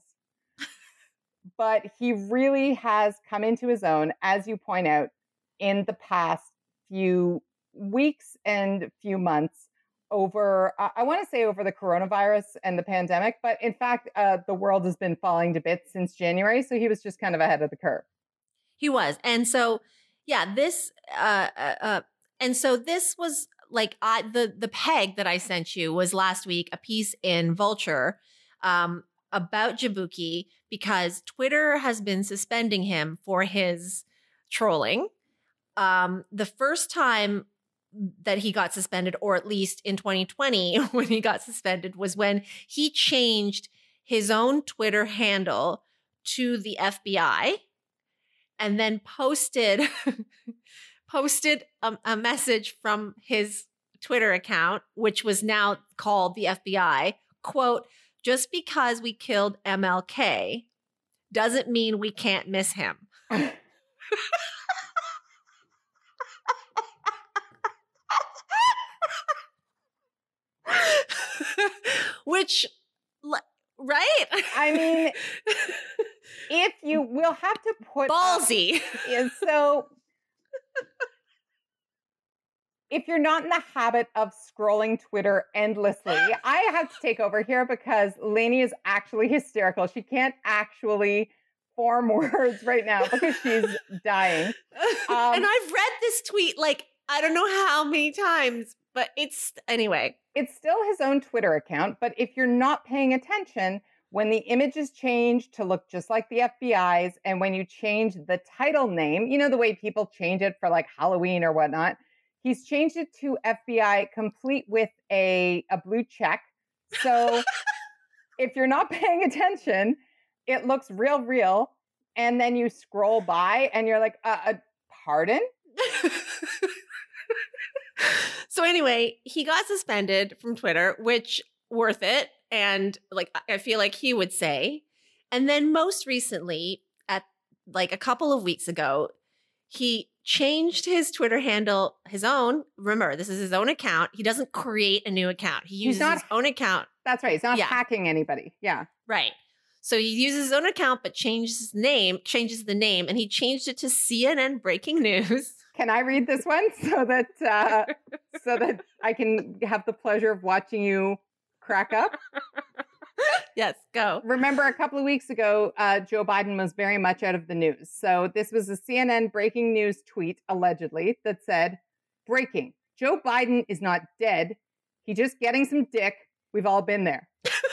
But he really has come into his own, as you point out, in the past few weeks and few months over, uh, I want to say over the coronavirus and the pandemic. But in fact, uh, the world has been falling to bits since January. So he was just kind of ahead of the curve. He was. And so, yeah, this, uh, uh, uh and so this was like, I, the, the peg that I sent you was last week, a piece in Vulture, um, about Jaboukie because Twitter has been suspending him for his trolling. Um, the first time that he got suspended, or at least in twenty twenty when he got suspended, was when he changed his own Twitter handle to the F B I and then posted posted a, a message from his Twitter account, which was now called the F B I, quote, just because we killed M L K doesn't mean we can't miss him. Which, right? I mean, if you will have to put ballsy. Up, yeah, so if you're not in the habit of scrolling Twitter endlessly, I have to take over here because Lainey is actually hysterical. She can't actually form words right now because she's dying. Um, and I've read this tweet like, I don't know how many times, but it's, anyway. It's still his own Twitter account, but if you're not paying attention, when the images change to look just like the F B I's, and when you change the title name, you know, the way people change it for like Halloween or whatnot, he's changed it to F B I complete with a, a blue check. So if you're not paying attention, it looks real, real. And then you scroll by and you're like, uh, uh pardon? So anyway, he got suspended from Twitter, which worth it. And like, I feel like he would say, And then most recently, at like a couple of weeks ago, he changed his Twitter handle, his own. Remember, this is his own account. He doesn't create a new account. He uses not, his own account. That's right. He's not Yeah. hacking anybody. Yeah. Right. So he uses his own account, but changes his name, changes the name, and he changed it to C N N Breaking News. Can I read this one so that uh, so that I can have the pleasure of watching you crack up? Yes, go. Remember, a couple of weeks ago, uh, Joe Biden was very much out of the news. So this was a C N N Breaking News tweet, allegedly, that said, "Breaking: Joe Biden is not dead. He's just getting some dick. We've all been there."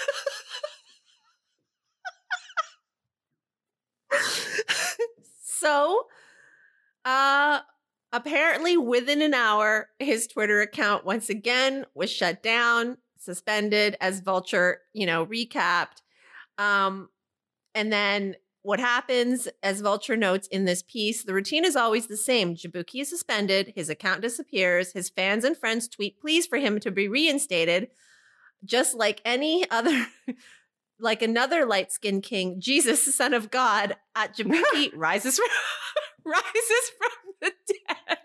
So, uh, apparently within an hour, his Twitter account once again was shut down, suspended, as Vulture, you know, recapped. Um, and then what happens, as Vulture notes in this piece, the routine is always the same. Jaboukie is suspended, his account disappears, his fans and friends tweet pleas for him to be reinstated. Just like any other, like another light-skinned king, Jesus, the Son of God, at Jaboukie rises from, rises from the dead.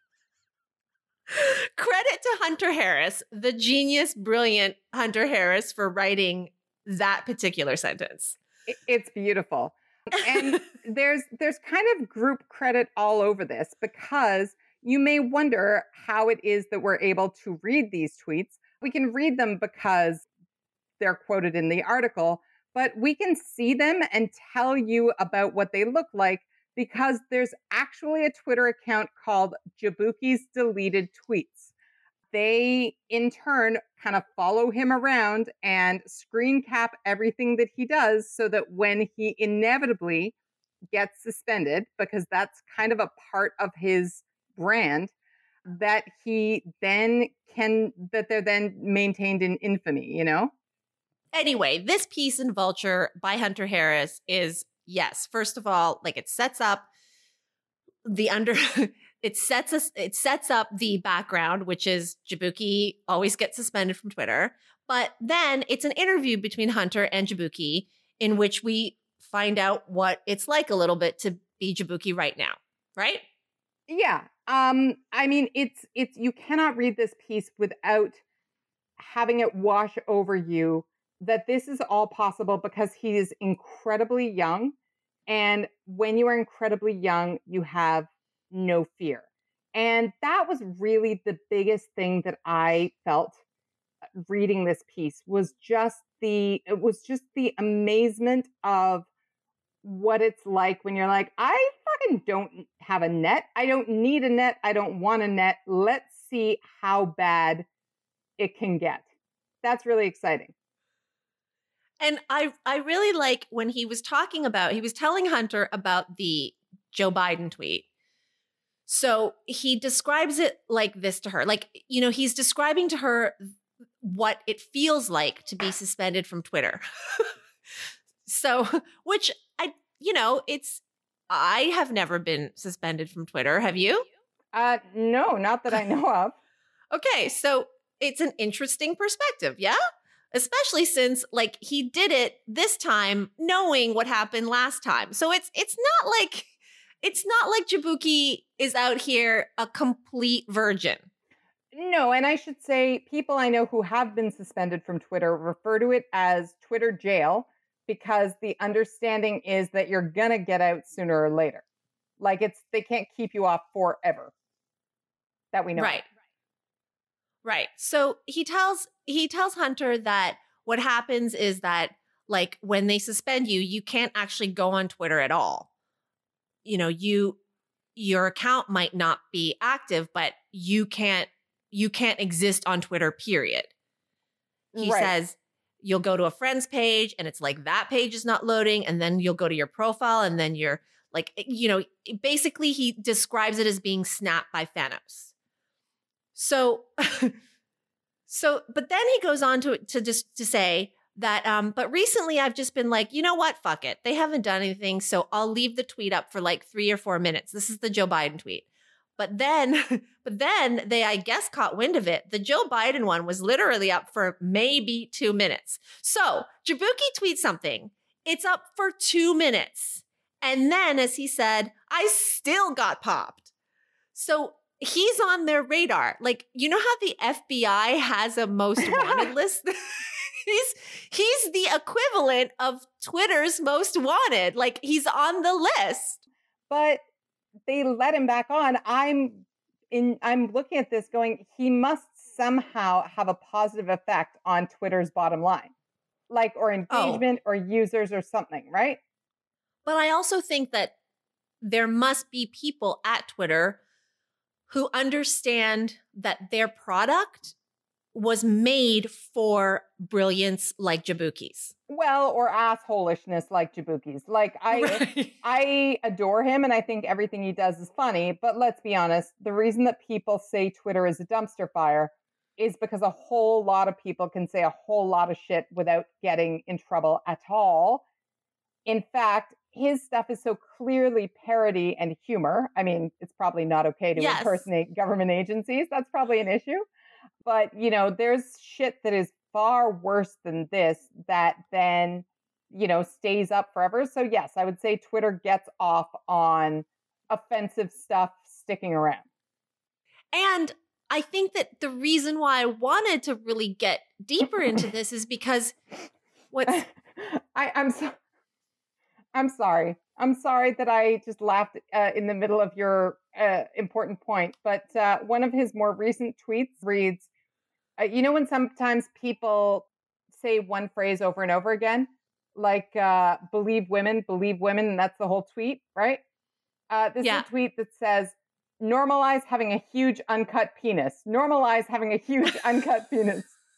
Credit to Hunter Harris, the genius, brilliant Hunter Harris, for writing that particular sentence. It's beautiful. And there's there's kind of group credit all over this, because you may wonder how it is that we're able to read these tweets. We can read them because they're quoted in the article, but we can see them and tell you about what they look like because there's actually a Twitter account called Jaboukie's Deleted Tweets. They, in turn, kind of follow him around and screen cap everything that he does so that when he inevitably gets suspended, because that's kind of a part of his brand, that he then can, that they're then maintained in infamy, you know? Anyway, this piece in Vulture by Hunter Harris is, yes, first of all, like it sets up the under... It sets us. It sets up the background, which is Jaboukie always gets suspended from Twitter. But then it's an interview between Hunter and Jaboukie in which we find out what it's like a little bit to be Jaboukie right now, right? Yeah. Um, I mean, it's it's you cannot read this piece without having it wash over you that this is all possible because he is incredibly young. And when you are incredibly young, you have no fear. And that was really the biggest thing that I felt reading this piece was just the, it was just the amazement of what it's like when you're like, I fucking don't have a net. I don't need a net. I don't want a net. Let's see how bad it can get. That's really exciting. And I, I really like when he was talking about, he was telling Hunter about the Joe Biden tweet. So he describes it like this to her. Like, you know, he's describing to her what it feels like to be suspended from Twitter. So, which I, you know, it's, I have never been suspended from Twitter. Have you? Uh, no, not that I know of. Okay. So it's an interesting perspective. Yeah. Especially since like he did it this time knowing what happened last time. So it's, it's not like, It's not like Jaboukie is out here a complete virgin. No, and I should say people I know who have been suspended from Twitter refer to it as Twitter jail because the understanding is that you're going to get out sooner or later. Like it's they can't keep you off forever. That we know. Right. Right. So he tells he tells Hunter that what happens is that like when they suspend you, you can't actually go on Twitter at all. You know, you, your account might not be active, but you can't, you can't exist on Twitter, period. He Right. says you'll go to a friend's page and it's like that page is not loading. And then you'll go to your profile and then you're like, you know, basically he describes it as being snapped by Thanos. So, so, but then he goes on to, to just to say, that, um, but recently I've just been like, you know what? Fuck it. They haven't done anything. So I'll leave the tweet up for like three or four minutes. This is the Joe Biden tweet. But then, but then they, I guess, caught wind of it. The Joe Biden one was literally up for maybe two minutes. So Jaboukie tweets something it's up for two minutes. And then, as he said, I still got popped. So he's on their radar. Like, you know how the F B I has a most wanted list? he's he's the equivalent of Twitter's most wanted. Like, he's on the list. But they let him back on. I'm in I'm looking at this going, he must somehow have a positive effect on Twitter's bottom line. Like, or engagement oh. or users or something, right? But I also think that there must be people at Twitter who understand that their product was made for brilliance like Jabuki's. Well, or assholishness like Jabuki's. Like, I right. I adore him and I think everything he does is funny. But let's be honest, the reason that people say Twitter is a dumpster fire is because a whole lot of people can say a whole lot of shit without getting in trouble at all. In fact, his stuff is so clearly parody and humor. I mean, it's probably not okay to yes. impersonate government agencies. That's probably an issue. But, you know, there's shit that is far worse than this that then, you know, stays up forever. So, yes, I would say Twitter gets off on offensive stuff sticking around. And I think that the reason why I wanted to really get deeper into this is because what's... I, I'm so... I'm sorry. I'm sorry that I just laughed uh, in the middle of your uh, important point. But uh, one of his more recent tweets reads, uh, you know when sometimes people say one phrase over and over again? Like, uh, believe women, believe women, and that's the whole tweet, right? Uh, this yeah. is a tweet that says, normalize having a huge uncut penis. Normalize having a huge uncut penis.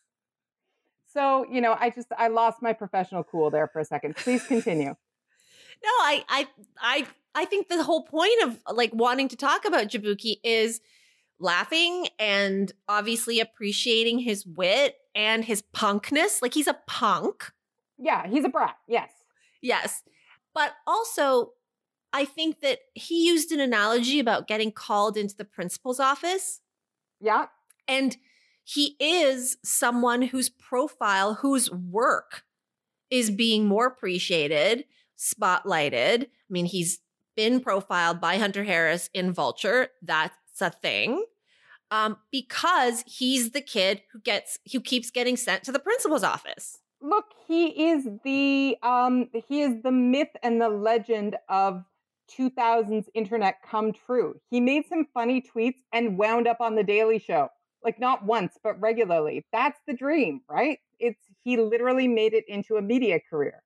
So, you know, I just, I lost my professional cool there for a second. Please continue. No, I, I, I, I think the whole point of like wanting to talk about Jabuki is laughing and obviously appreciating his wit and his punkness. Like, he's a punk. Yeah, he's a brat. Yes. Yes. But also, I think that he used an analogy about getting called into the principal's office. Yeah. And he is someone whose profile, whose work is being more appreciated, spotlighted. I mean, he's been profiled by Hunter Harris in Vulture. That's a thing. Um, because he's the kid who gets who keeps getting sent to the principal's office. Look, he is the um, he is the myth and the legend of two thousands internet come true. He made some funny tweets and wound up on The Daily Show. Like, not once, but regularly. That's the dream, right? It's he literally made it into a media career.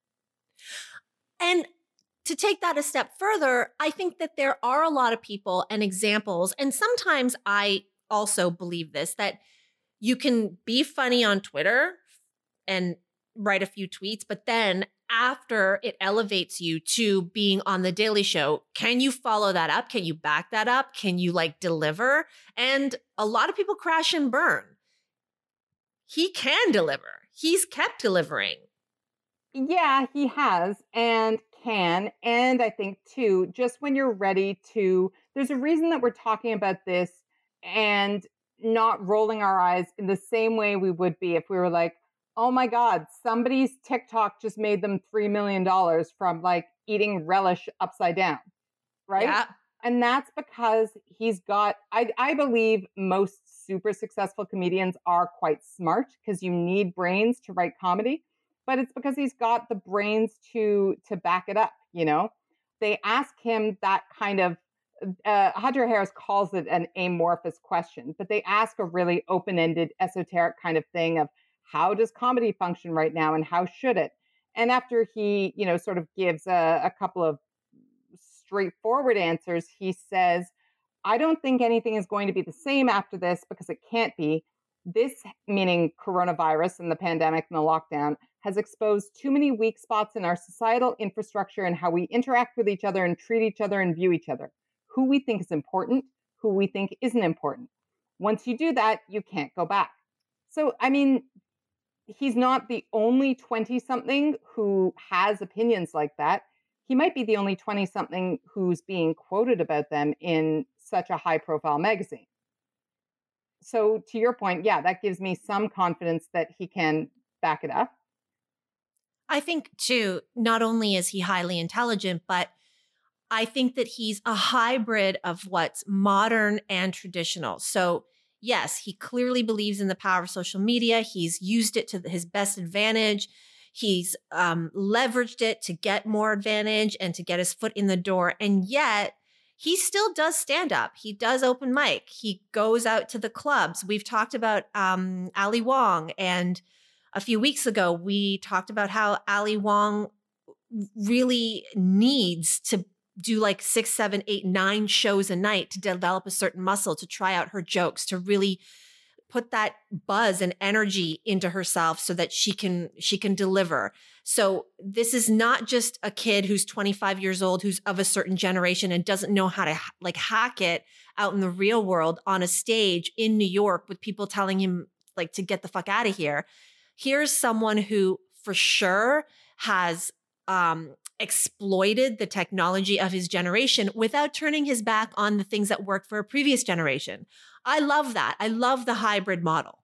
And to take that a step further, I think that there are a lot of people and examples, and sometimes I also believe this, that you can be funny on Twitter and write a few tweets, but then after it elevates you to being on The Daily Show, can you follow that up? Can you back that up? Can you like deliver? And a lot of people crash and burn. He can deliver. He's kept delivering. Yeah, he has and can. And I think, too, just when you're ready to, there's a reason that we're talking about this and not rolling our eyes in the same way we would be if we were like, oh my God, somebody's TikTok just made them three million dollars from like eating relish upside down. Right. Yeah. And that's because he's got, I, I believe most super successful comedians are quite smart because you need brains to write comedy. But it's because he's got the brains to to back it up, you know? They ask him that kind of, uh, Hunter Harris calls it an amorphous question, but they ask a really open-ended, esoteric kind of thing of how does comedy function right now and how should it? And after he, you know, sort of gives a, a couple of straightforward answers, he says, I don't think anything is going to be the same after this because it can't be. This, meaning coronavirus and the pandemic and the lockdown, has exposed too many weak spots in our societal infrastructure and how we interact with each other and treat each other and view each other. Who we think is important, who we think isn't important. Once you do that, you can't go back. So, I mean, he's not the only twenty-something who has opinions like that. He might be the only twenty-something who's being quoted about them in such a high-profile magazine. So to your point, yeah, that gives me some confidence that he can back it up. I think too, not only is he highly intelligent, but I think that he's a hybrid of what's modern and traditional. So yes, he clearly believes in the power of social media. He's used it to his best advantage. He's um, leveraged it to get more advantage and to get his foot in the door. And yet he still does stand up. He does open mic. He goes out to the clubs. We've talked about um, Ali Wong. And a few weeks ago, we talked about how Ali Wong really needs to do like six, seven, eight, nine shows a night to develop a certain muscle, to try out her jokes, to really put that buzz and energy into herself so that she can, she can deliver. So this is not just a kid who's twenty-five years old, who's of a certain generation and doesn't know how to like hack it out in the real world on a stage in New York with people telling him like to get the fuck out of here. Here's someone who for sure has, um, exploited the technology of his generation without turning his back on the things that worked for a previous generation. I love that. I love the hybrid model.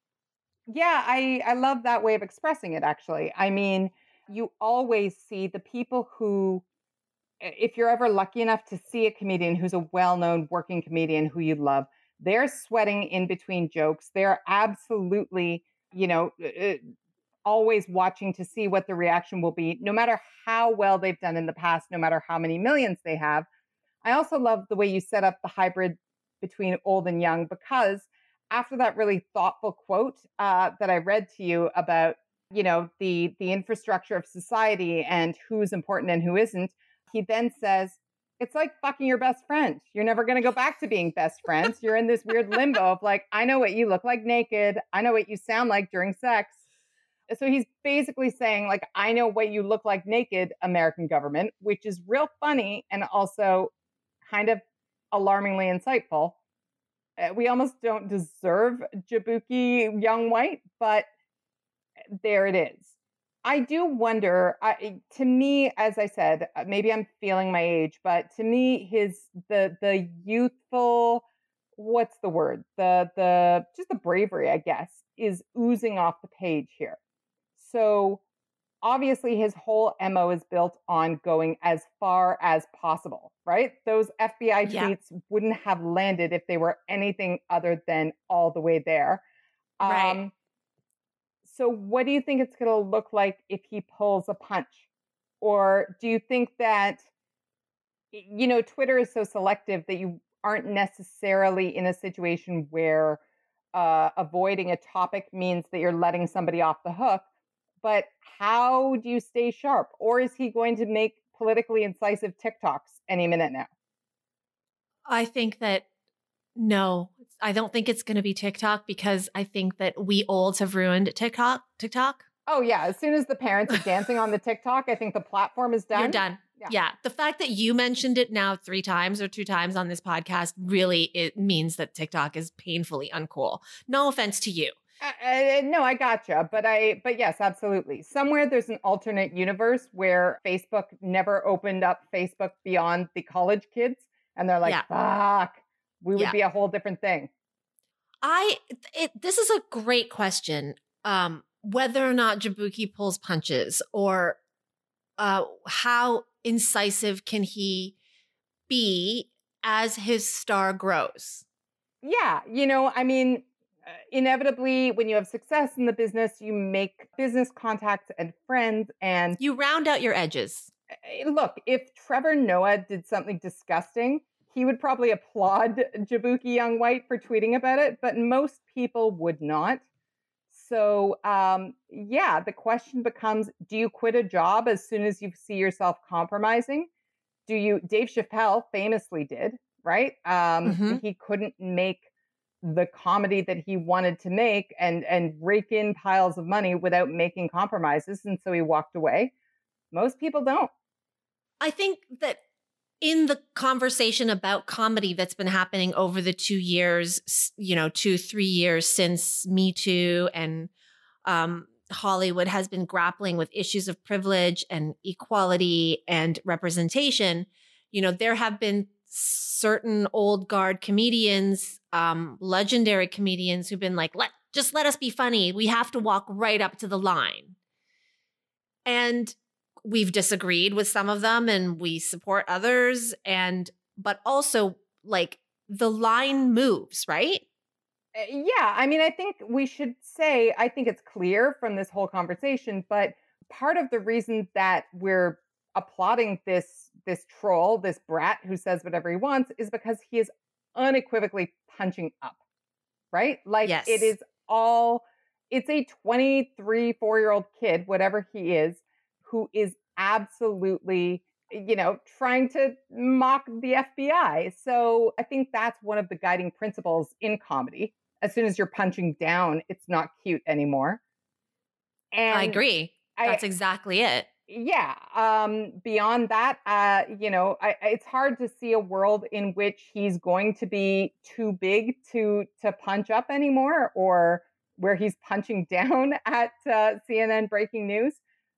Yeah, I, I love that way of expressing it, actually. I mean, you always see the people who, if you're ever lucky enough to see a comedian who's a well-known working comedian who you love, they're sweating in between jokes. They're absolutely, you know, uh, always watching to see what the reaction will be, no matter how well they've done in the past, no matter how many millions they have. I also love the way you set up the hybrid between old and young, because after that really thoughtful quote uh, that I read to you about, you know, the, the infrastructure of society and who's important and who isn't, he then says, it's like fucking your best friend. You're never going to go back to being best friends. You're in this weird limbo of like, I know what you look like naked. I know what you sound like during sex. So he's basically saying, like, I know what you look like naked, American government, which is real funny and also kind of alarmingly insightful. Uh, we almost don't deserve Jaboukie Young White, but there it is. I do wonder, I, to me, as I said, maybe I'm feeling my age, but to me, his, the, the youthful, what's the word? The, the, just the bravery, I guess, is oozing off the page here. So obviously his whole M O is built on going as far as possible, right? Those F B I Yeah. tweets wouldn't have landed if they were anything other than all the way there. Right. Um, so what do you think it's going to look like if he pulls a punch? Or do you think that, you know, Twitter is so selective that you aren't necessarily in a situation where uh, avoiding a topic means that you're letting somebody off the hook? But how do you stay sharp? Or is he going to make politically incisive TikToks any minute now? I think that no, I don't think it's going to be TikTok, because I think that we olds have ruined TikTok. TikTok. Oh, yeah. As soon as the parents are dancing on the TikTok, I think the platform is done. You're done. Yeah. Yeah. The fact that you mentioned it now three times or two times on this podcast really it means that TikTok is painfully uncool. No offense to you. Uh, uh, no, I gotcha. But I, but yes, absolutely. Somewhere there's an alternate universe where Facebook never opened up Facebook beyond the college kids. And they're like, Yeah. fuck, we would Yeah. be a whole different thing. I, it, this is a great question. Um, whether or not Jaboukie pulls punches, or uh, how incisive can he be as his star grows? Yeah. You know, I mean, uh, inevitably, when you have success in the business, you make business contacts and friends. And You round out your edges. uh, look, if Trevor Noah did something disgusting, he would probably applaud Jaboukie Young White for tweeting about it, but most people would not. So, um, yeah, the question becomes, do you quit a job as soon as you see yourself compromising? Do you, Dave Chappelle famously did, right? Um, Mhm. He couldn't make the comedy that he wanted to make and, and rake in piles of money without making compromises. And so he walked away. Most people don't. I think that in the conversation about comedy that's been happening over the two years, s- you know, two, three years since Me Too, and um, Hollywood has been grappling with issues of privilege and equality and representation, you know, there have been certain old guard comedians, um, legendary comedians who've been like, let, just let us be funny. We have to walk right up to the line. And we've disagreed with some of them and we support others. And, but also like the line moves, right? Uh, Yeah, I mean, I think we should say, I think it's clear from this whole conversation, but part of the reason that we're applauding this this troll, this brat who says whatever he wants, is because he is unequivocally punching up, right? Like Yes. it is all, it's a twenty-three, four-year-old kid, whatever he is, who is absolutely, you know, trying to mock the F B I. So I think that's one of the guiding principles in comedy. As soon as you're punching down, it's not cute anymore. And I agree. I- That's exactly it. yeah. Um, beyond that, uh, you know, I, it's hard to see a world in which he's going to be too big to to punch up anymore, or where he's punching down at uh, C N N Breaking News.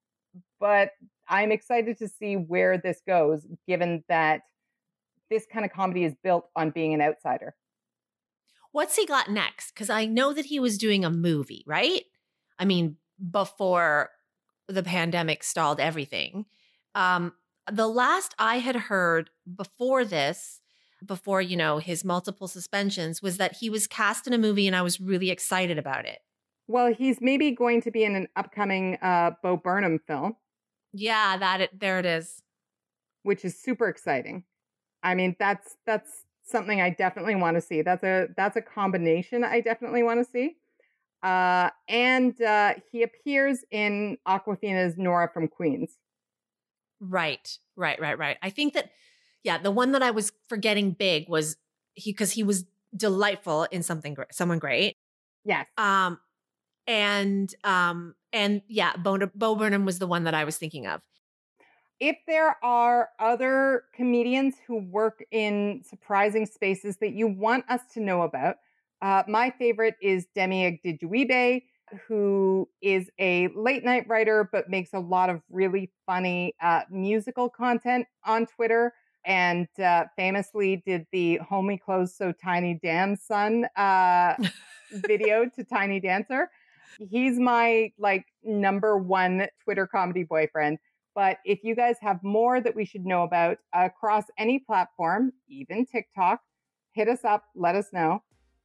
But I'm excited to see where this goes, given that this kind of comedy is built on being an outsider. What's he got next? Because I know that he was doing a movie, right? I mean, before the pandemic stalled everything. Um, the last I had heard before this, before, you know, his multiple suspensions, was that he was cast in a movie and I was really excited about it. Well, he's maybe going to be in an upcoming uh, Bo Burnham film, Yeah, that it, there it is. which is super exciting. I mean, that's that's something I definitely want to see. That's a that's a combination I definitely want to see. Uh, and uh, he appears in Awkwafina's Nora from Queens. Right, right, right, right. I think that, yeah, the one that I was forgetting big was he, because he was delightful in something, Gr- someone great. Yes. Um, and um, and yeah, Bo, Bo Burnham was the one that I was thinking of. If there are other comedians who work in surprising spaces that you want us to know about, uh, my favorite is Demi Agdijuibe, who is a late night writer, but makes a lot of really funny uh, musical content on Twitter, and uh, famously did the Homie Clothes So Tiny Damn Son uh, video to Tiny Dancer. He's my like number one Twitter comedy boyfriend. But if you guys have more that we should know about across any platform, even TikTok, hit us up, let us know.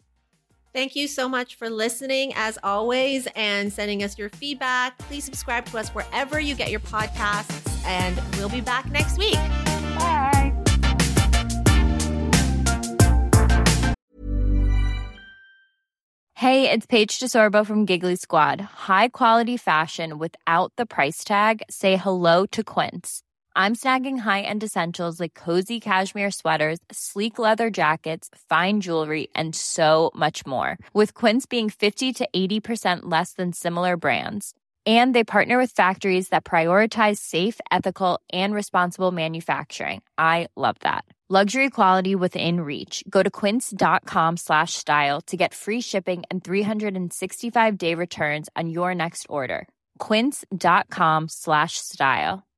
Thank you so much for listening, as always, and sending us your feedback. Please subscribe to us wherever you get your podcasts, and we'll be back next week. Bye. Hey, it's Paige DeSorbo from Giggly Squad. High quality fashion without the price tag. Say hello to Quince. I'm snagging high-end essentials like cozy cashmere sweaters, sleek leather jackets, fine jewelry, and so much more. With Quince being fifty to eighty percent less than similar brands. And they partner with factories that prioritize safe, ethical, and responsible manufacturing. I love that. Luxury quality within reach. Go to quince.com slash style to get free shipping and three sixty-five day returns on your next order. Quince.com slash style.